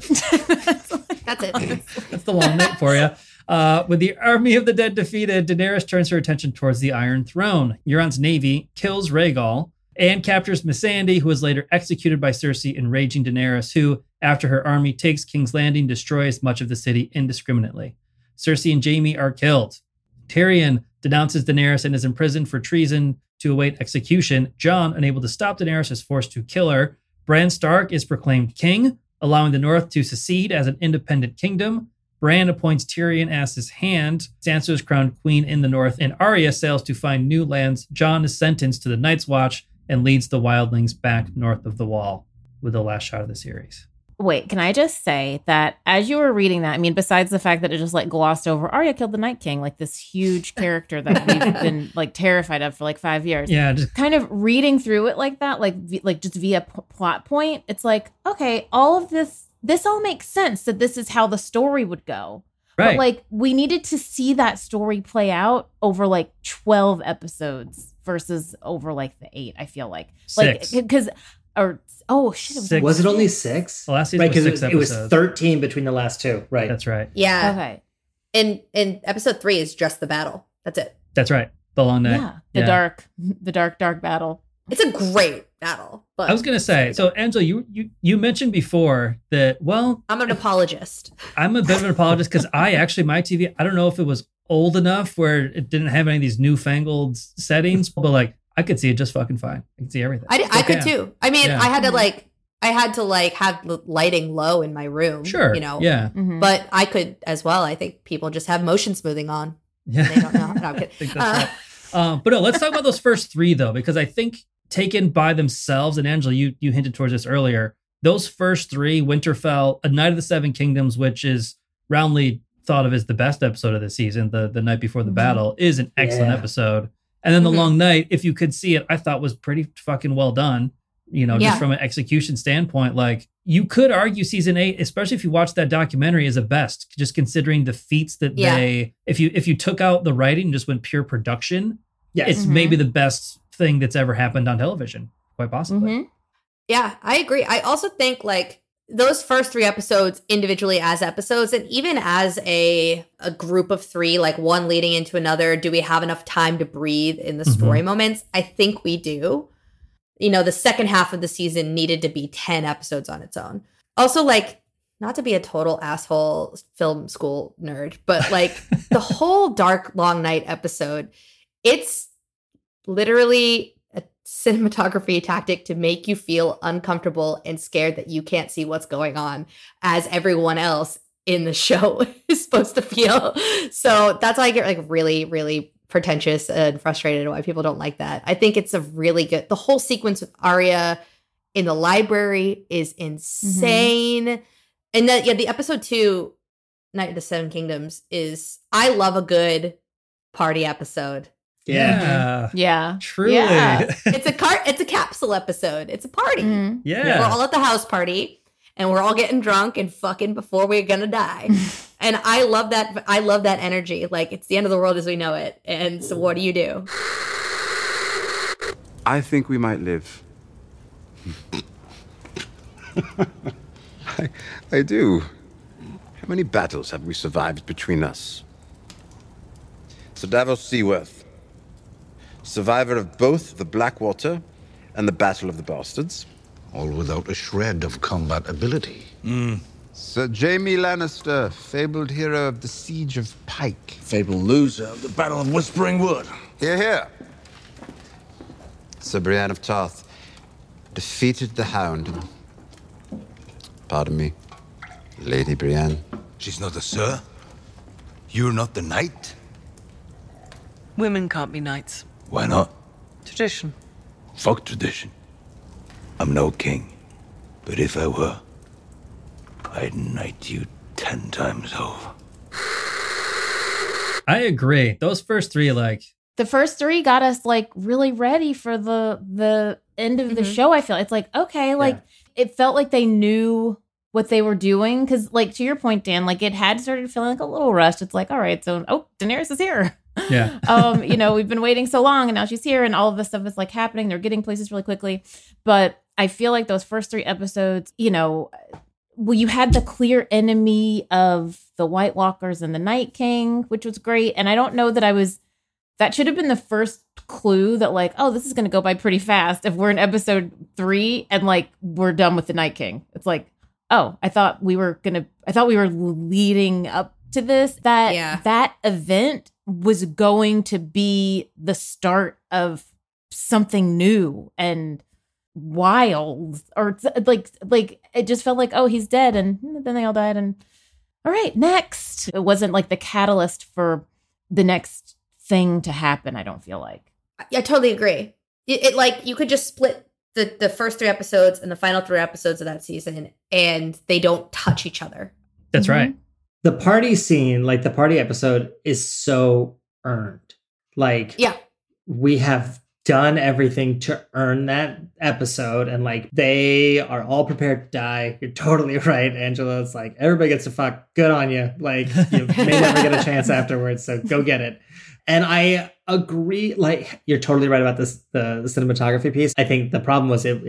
That's it. That's the long night for you. Uh, with the army of the dead defeated, Daenerys turns her attention towards the Iron Throne. Euron's navy kills Rhaegal and captures Missandei, who is later executed by Cersei, enraging Daenerys, who, after her army takes King's Landing, destroys much of the city indiscriminately. Cersei and Jaime are killed. Tyrion denounces Daenerys and is imprisoned for treason to await execution. Jon, unable to stop Daenerys, is forced to kill her. Bran Stark is proclaimed king, allowing the North to secede as an independent kingdom. Bran appoints Tyrion as his hand. Sansa is crowned queen in the North, and Arya sails to find new lands. Jon is sentenced to the Night's Watch and leads the wildlings back north of the Wall with the last shot of the series. Wait, can I just say that as you were reading that, I mean, besides the fact that it just like glossed over Arya killed the Night King, like this huge character that we've been like terrified of for like five years. Yeah, just Kind of reading through it like that, like v- like just via p- plot point, it's like, okay, all of this, this all makes sense that this is how the story would go. right. But like we needed to see that story play out over like twelve episodes versus over like the eight, I feel like. Six. Like because or oh shit, it was, Six. Was it only six? The last season right, was because six it, was- it episodes. was thirteen between the last two. Right. That's right. Yeah. okay. And and episode three is just the battle. That's it. That's right. The long night. Yeah, the dark, the dark, dark battle. It's a great battle. But I was gonna say, so Angela, you you you mentioned before that. Well, I'm an apologist. I'm a bit of an apologist because I actually my T V. I don't know if it was old enough where it didn't have any of these newfangled settings, but like I could see it just fucking fine. I could see everything. I, did, I could Okay. too. I mean, Yeah. I had to like, I had to like have l- lighting low in my room. Sure. You know. Yeah. Mhm. But I could as well. I think people just have motion smoothing on. Yeah. They don't know. No, I'm I kidding. think that's Uh, right. Um, but no, let's talk about those first three though, because I think taken by themselves, and Angela, you you hinted towards this earlier. Those first three, Winterfell, A Night of the Seven Kingdoms, which is roundly thought of as the best episode of the season, the the night before the Mhm. battle, is an excellent Yeah. episode. And then Mhm. The Long Night, if you could see it, I thought was pretty fucking well done. You know, Yeah. just from an execution standpoint, like you could argue season eight, especially if you watch that documentary, is the best. Just considering the feats that Yeah. they, if you if you took out the writing and just went pure production, Yes. it's Mhm. maybe the best thing that's ever happened on television, quite possibly. Mhm. Yeah, I agree. I also think like those first three episodes individually as episodes and even as a a group of three, like one leading into another, do we have enough time to breathe in the story moments? I think we do. You know, the second half of the season needed to be ten episodes on its own. Also, like, not to be a total asshole film school nerd, but like the whole Dark Long Night episode, it's literally a cinematography tactic to make you feel uncomfortable and scared that you can't see what's going on as everyone else in the show is supposed to feel. So that's why I get like really, really pretentious and frustrated why people don't like that. I think it's a really good, the whole sequence with Arya in the library is insane. Mm-hmm. And then, yeah, the episode two, Night of the Seven Kingdoms, is, I love a good party episode. Yeah. Yeah. Truly. Yeah. It's a car. It's a capsule episode. It's a party. Mhm. Yeah. We're all at the house party, and we're all getting drunk and fucking before we're gonna die. And I love that. I love that energy. Like, it's the end of the world as we know it. And so, what do you do? I think we might live. I, I do. How many battles have we survived between us? Sir Davos Seaworth, survivor of both the Blackwater and the Battle of the Bastards. All without a shred of combat ability. Sir Jaime Lannister, fabled hero of the Siege of Pike. Fabled loser of the Battle of Whispering Wood. Hear, hear. Sir Brienne of Tarth defeated the Hound. Pardon me, Lady Brienne. She's not a sir. You're not the knight. Women can't be knights. Why not? Tradition. Fuck tradition. I'm no king. But if I were, I'd knight you ten times over. I agree. Those first three, like, The first three got us like really ready for the the end of the Mhm. show. I feel it's like, okay, like it felt like they knew what they were doing. Cause like to your point, Dan, like it had started feeling like a little rushed. It's like, all right, so oh, Daenerys is here. yeah. um, you know, we've been waiting so long and now she's here and all of this stuff is like happening. They're getting places really quickly. But I feel like those first three episodes, you know, well, you had the clear enemy of the White Walkers and the Night King, which was great. And I don't know that I was, that should have been the first clue that like, oh, this is going to go by pretty fast if we're in episode three and like we're done with the Night King. It's like, oh, I thought we were going to, I thought we were leading up to this, that Yeah. that event was going to be the start of something new and wild, or it's like like it just felt like, oh, he's dead, and then they all died, and all right, next. It wasn't like the catalyst for the next thing to happen. I don't feel like. I totally agree. It, it like you could just split the the first three episodes and the final three episodes of that season, and they don't touch each other. That's Mhm. right. The party scene, like the party episode, is so earned. Like, Yeah. we have done everything to earn that episode, and like they are all prepared to die. You're totally right, Angela. It's like everybody gets to fuck. Good on you. Like, you may never get a chance afterwards, so go get it. And I agree. Like, you're totally right about this, the, the cinematography piece. I think the problem was it, it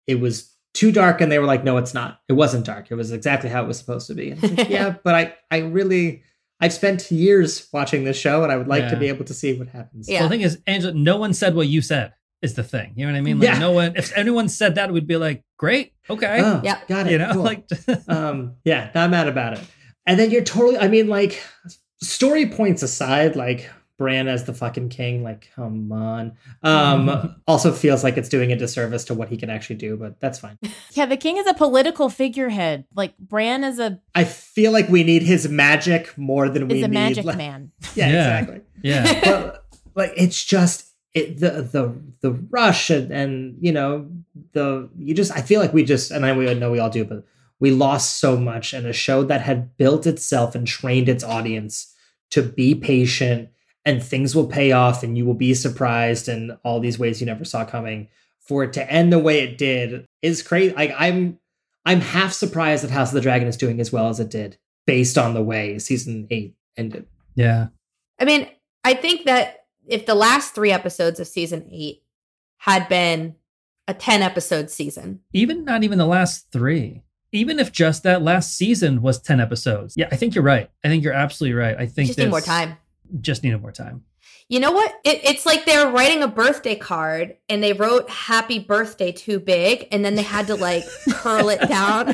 it was too dark, and they were like, no, it's not. It wasn't dark. It was exactly how it was supposed to be. And it's like, yeah, but I, I really, I've spent years watching this show, and I would like Yeah. to be able to see what happens. Yeah. Well, the thing is, Angela, no one said what you said is the thing. You know what I mean? Like, Yeah. no one, if anyone said that, we'd be like, great, okay. Oh, Yeah. got it. you know, cool. like, um, yeah, not mad about it. And then you're totally, I mean, like, story points aside, like, Bran as the fucking king, like, come on. Um, also feels like it's doing a disservice to what he can actually do, but that's fine. Yeah, the king is a political figurehead. Like Bran is a I feel like we need his magic more than we is a need. magic like- man. Yeah, Yeah. exactly. yeah. But like, it's just it, the the the rush and and you know the you just I feel like we just and I we know we all do, but we lost so much in a show that had built itself and trained its audience to be patient, and things will pay off and you will be surprised in all these ways you never saw coming. For it to end the way it did is crazy. Like I'm I'm half surprised that House of the Dragon is doing as well as it did based on the way season eight ended. Yeah. I mean, I think that if the last three episodes of season eight had been a ten episode season, Even not even the last three. Even if just that last season was ten episodes. Yeah, I think you're right. I think you're absolutely right. I think just need more that's- time. Just needed more time. You know what? It, it's like they're writing a birthday card and they wrote happy birthday too big and then they had to like curl it down.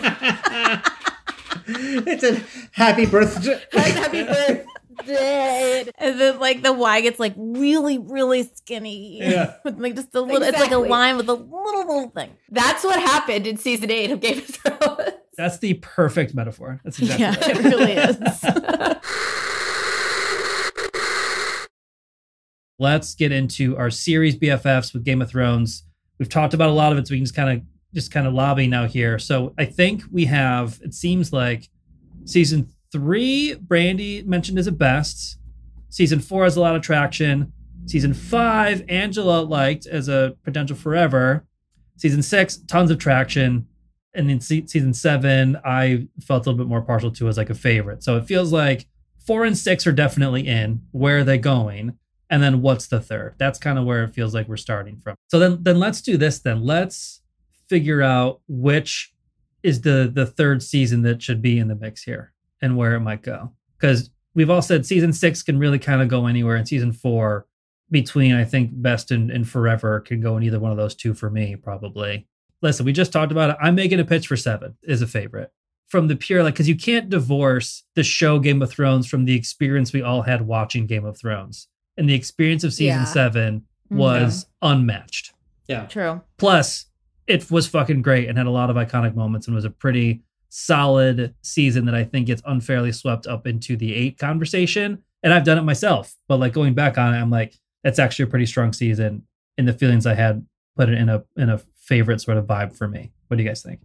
It's a happy birthday. Happy birthday. And then like the Y gets like really, really skinny. Yeah. With like just a little it's like a Exactly. line with a little little thing. That's what happened in season eight of Game of Thrones. That's the perfect metaphor. That's exactly Yeah, right. it really is. Let's get into our series B F Fs with Game of Thrones. We've talked about a lot of it, so we can just kind of just kind of lobby now here. So I think we have, it seems like season three, Brandy mentioned as a best. Season four has a lot of traction. Season five, Angela liked as a potential forever. Season six, tons of traction. And then se- season seven, I felt a little bit more partial to as like a favorite. So it feels like four and six are definitely in. Where are they going? And then what's the third? That's kind of where it feels like we're starting from. So then, then let's do this then. Let's figure out which is the the third season that should be in the mix here and where it might go. Because we've all said season six can really kind of go anywhere, and season four, between I think best and, and forever, can go in either one of those two for me, probably. Listen, we just talked about it. I'm making a pitch for seven is a favorite. From the pure, like, because you can't divorce the show Game of Thrones from the experience we all had watching Game of Thrones. And the experience of season Yeah. seven was unmatched. Yeah. True. Plus, it was fucking great and had a lot of iconic moments and was a pretty solid season that I think gets unfairly swept up into the eight conversation. And I've done it myself, but like going back on it, I'm like, that's actually a pretty strong season. And the feelings I had put it in a in a favorite sort of vibe for me. What do you guys think?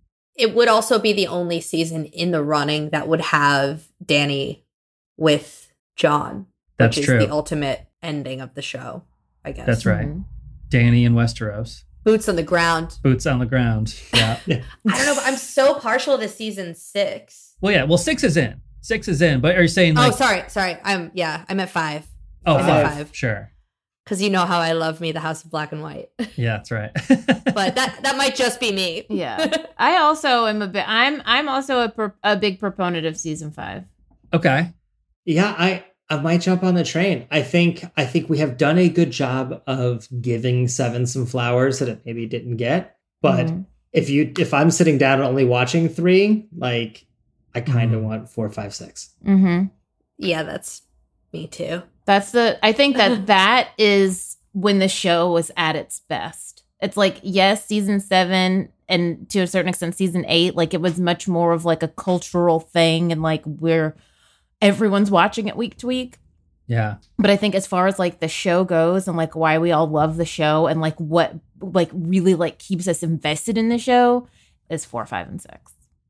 It would also be the only season in the running that would have Dany with Jon. That's which true. is the ultimate ending of the show, I guess. That's right. Mhm. Dany in Westeros. Boots on the ground. Boots on the ground. Yeah. I don't know, but I'm so partial to season six. Well, yeah. Well, six is in. Six is in. But are you saying like? oh, sorry, sorry. I'm yeah, I'm at five. Oh, I'm at five. Sure. Because you know how I love me the House of Black and White. Yeah, that's right. But that that might just be me. Yeah. I also am a bit I'm I'm also a pro, a big proponent of season five. Okay. Yeah, I I might jump on the train. I think I think we have done a good job of giving Seven some flowers that it maybe didn't get. But Mhm. if you if I'm sitting down and only watching three, like I kind of Mhm. want four, five, six. Mm-hmm. Yeah, that's me too. That's the I think that that is when the show was at its best. It's like, yes, season seven and to a certain extent season eight, like it was much more of like a cultural thing and like we're everyone's watching it week to week. Yeah. But I think as far as like the show goes and like why we all love the show and like what like really like keeps us invested in the show is four, five, and six.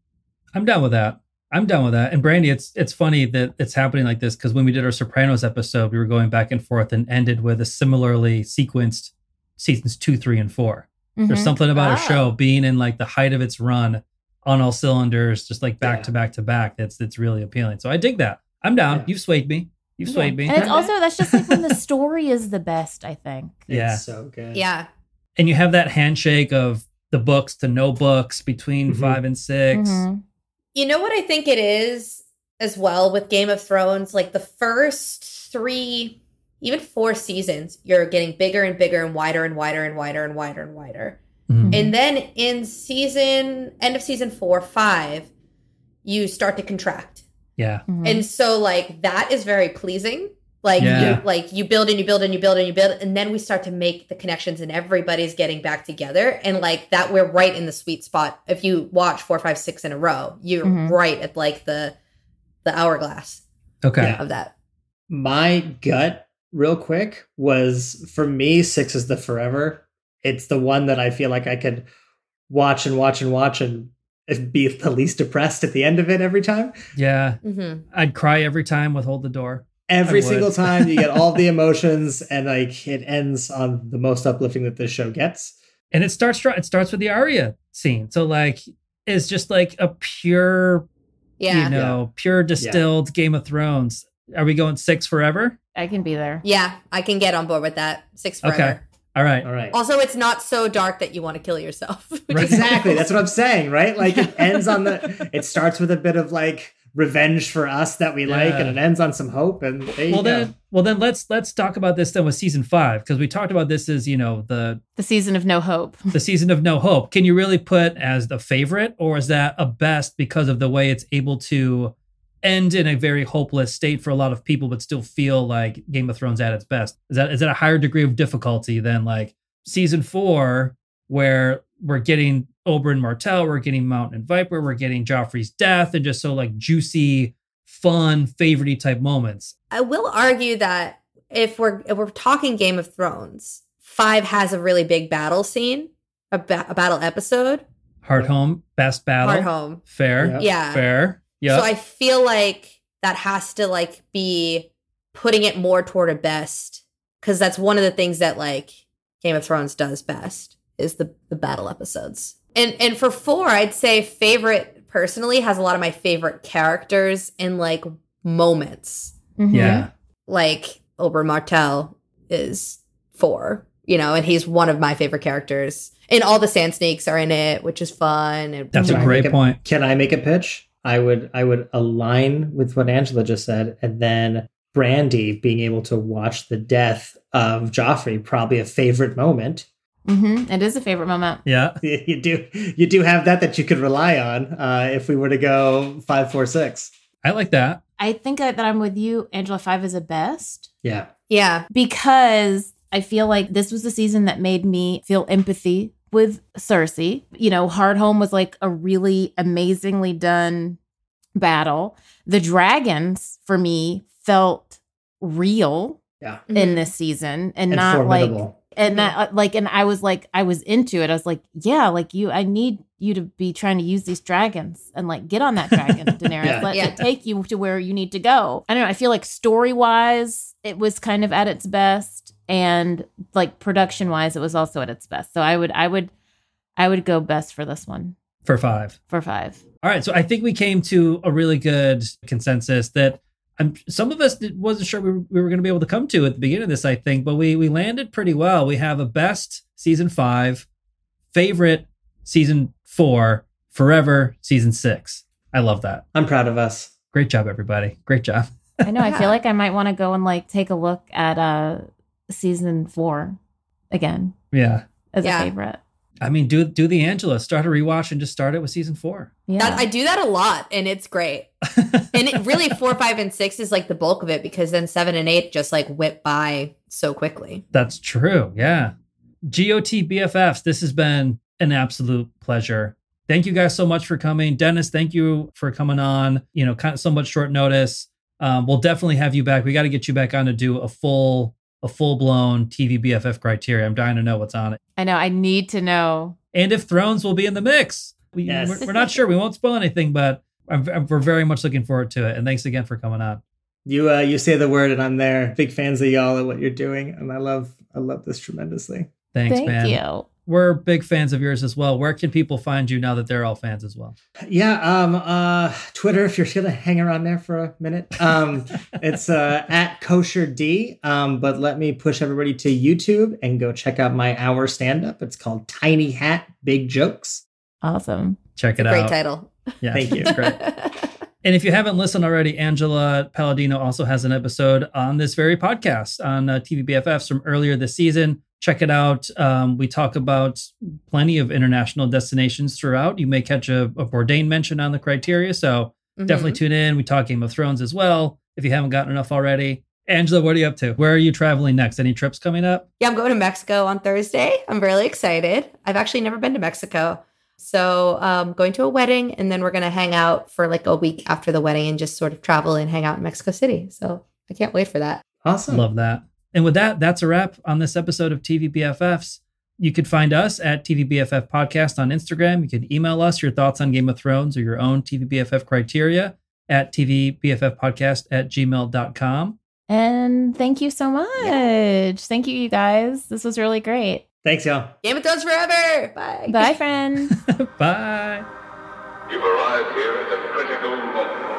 I'm down with that. I'm down with that. And Brandy, it's it's funny that it's happening like this because when we did our Sopranos episode, we were going back and forth and ended with a similarly sequenced seasons two, three, and four. There's Mhm. something about Ah. a show being in like the height of its run on all cylinders, just like back Yeah. to back to back. That's that's really appealing. So I dig that. I'm down. Yeah. You've swayed me. You've swayed Yeah. me. And it's also that's just like when the story is the best, I think. Yeah. It's so good. Yeah. And you have that handshake of the books to no books between Mhm. five and six. Mhm. You know what I think it is as well with Game of Thrones? Like the first three, even four seasons, you're getting bigger and bigger and wider and wider and wider and wider and wider. Mhm. And then in season, end of season four, five, you start to contract. Yeah. Mhm. And so like that is very pleasing. Like Yeah. you like you build and you build and you build and you build, and then we start to make the connections and everybody's getting back together. And like that we're right in the sweet spot. If you watch four, five, six in a row, you're Mhm. right at like the the hourglass Okay. Yeah. of that. My gut, real quick, was for me, six is the forever. It's the one that I feel like I could watch and watch and watch and be the least depressed at the end of it every time. Yeah. Mm-hmm. I'd cry every time with Hold the Door. Every I would. single time you get all the emotions, and like it ends on the most uplifting that this show gets. And it starts str- it starts with the Arya scene. So like it's just like a pure, Yeah. you know, pure distilled Game of Thrones. Are we going six forever? I can be there. Yeah, I can get on board with that. Six forever. Okay. All right. All right. Also, it's not so dark that you want to kill yourself. Right. Exactly. That's what I'm saying, right? Like it ends on the it starts with a bit of like revenge for us that we like, Yeah. and it ends on some hope. And there you Well go. then, well then, let's let's talk about this then with season five, because we talked about this as, you know, the The season of no hope. the season of no hope. Can you really put as the favorite, or is that a best because of the way it's able to end in a very hopeless state for a lot of people, but still feel like Game of Thrones at its best? Is that is that a higher degree of difficulty than like season four, where we're getting Oberyn Martell, we're getting Mountain and Viper, we're getting Joffrey's death, and just so like juicy, fun, favorite type moments? I will argue that if we're if we're talking Game of Thrones, five has a really big battle scene, a, ba- a battle episode. Hard Home, best battle. Hard Home. Fair. Yep. Yeah. Fair. Yeah. So I feel like that has to like be putting it more toward a best, because that's one of the things that like Game of Thrones does best is the the battle episodes. And and for four, I'd say favorite personally has a lot of my favorite characters in like moments. Mhm. Yeah. Like Oberyn Martell is four, you know, and he's one of my favorite characters. And all the Sand Snakes are in it, which is fun. And That's Can a I great make point. Can I make a pitch? I would I would align with what Angela just said, and then Brandy being able to watch the death of Joffrey, probably a favorite moment. Mhm. It is a favorite moment. Yeah. You do you do have that that you could rely on uh, if we were to go five, four, six. I like that. I think that I'm with you. Angela, five is a best Yeah. yeah. because I feel like this was the season that made me feel empathy with Cersei. You know, Hard Home was like a really amazingly done battle. The dragons, for me, felt real Yeah. in this season and, And not like formidable. and that like and I was like I was into it. I was like, yeah, like you I need you to be trying to use these dragons and like get on that dragon, Daenerys. Yeah. Let Yeah. it take you to where you need to go. I don't know. I feel like story-wise, it was kind of at its best, and like production-wise, it was also at its best. So I would I would I would go best for this one For five. for five. All right. So I think we came to a really good consensus that I'm, some of us did- wasn't sure we were, we were going to be able to come to at the beginning of this, I think, but we we landed pretty well. We have a best season five, favorite season four, forever season six. I love that. I'm proud of us. Great job, everybody. Great job. I know. I Yeah. feel like I might want to go and like take a look at uh season four again Yeah. as Yeah. a favorite. I mean, do do the Angela. Start a rewatch and just start it with season four. Yeah. That, I do that a lot, and it's great. And it really four, five, and six is like the bulk of it, because then seven and eight just like whip by so quickly. That's true. Yeah. G O T B F Fs, this has been an absolute pleasure. Thank you guys so much for coming. Dennis, thank you for coming on, you know, kind of so much short notice. Um, we'll definitely have you back. We got to get you back on to do a full, a full blown T V B F F criteria. I'm dying to know what's on it. I know. I need to know. And if Thrones will be in the mix. We, Yes. we're, we're not sure. We won't spoil anything, but I'm, I'm, we're very much looking forward to it. And thanks again for coming on. You uh, you say the word and I'm there. Big fans of y'all and what you're doing, and I love I love this tremendously. Thanks, Thank man. you. we're big fans of yours as well. Where can people find you now that they're all fans as well? Yeah, um, uh, Twitter, if you're gonna hang around there for a minute. Um, it's uh, at Kosher D. Um, but let me push everybody to YouTube and go check out my hour stand-up. It's called Tiny Hat Big Jokes. Awesome. Check it Great out. title. Yeah, Thank you. It's great. And if you haven't listened already, Angela Palladino also has an episode on this very podcast on uh, T V B F Fs from earlier this season. Check it out. Um, we talk about plenty of international destinations throughout. You may catch a, a Bourdain mention on the criteria, so mm-hmm. definitely tune in. We talk Game of Thrones as well, if you haven't gotten enough already. Angela, what are you up to? Where are you traveling next? Any trips coming up? Yeah, I'm going to Mexico on Thursday. I'm really excited. I've actually never been to Mexico. So um, going to a wedding, and then we're going to hang out for like a week after the wedding and just sort of travel and hang out in Mexico City. So I can't wait for that. Awesome. Love that. And with that, that's a wrap on this episode of T V B F Fs. You could find us at T V B F F Podcast on Instagram. You can email us your thoughts on Game of Thrones or your own T V B F F criteria at T V B F F podcast at gmail dot com. And thank you so much. Yeah. Thank you, you guys. This was really great. Thanks, y'all. Game of Thrones forever. Bye. Bye, friends. Bye. You've arrived here at a critical moment.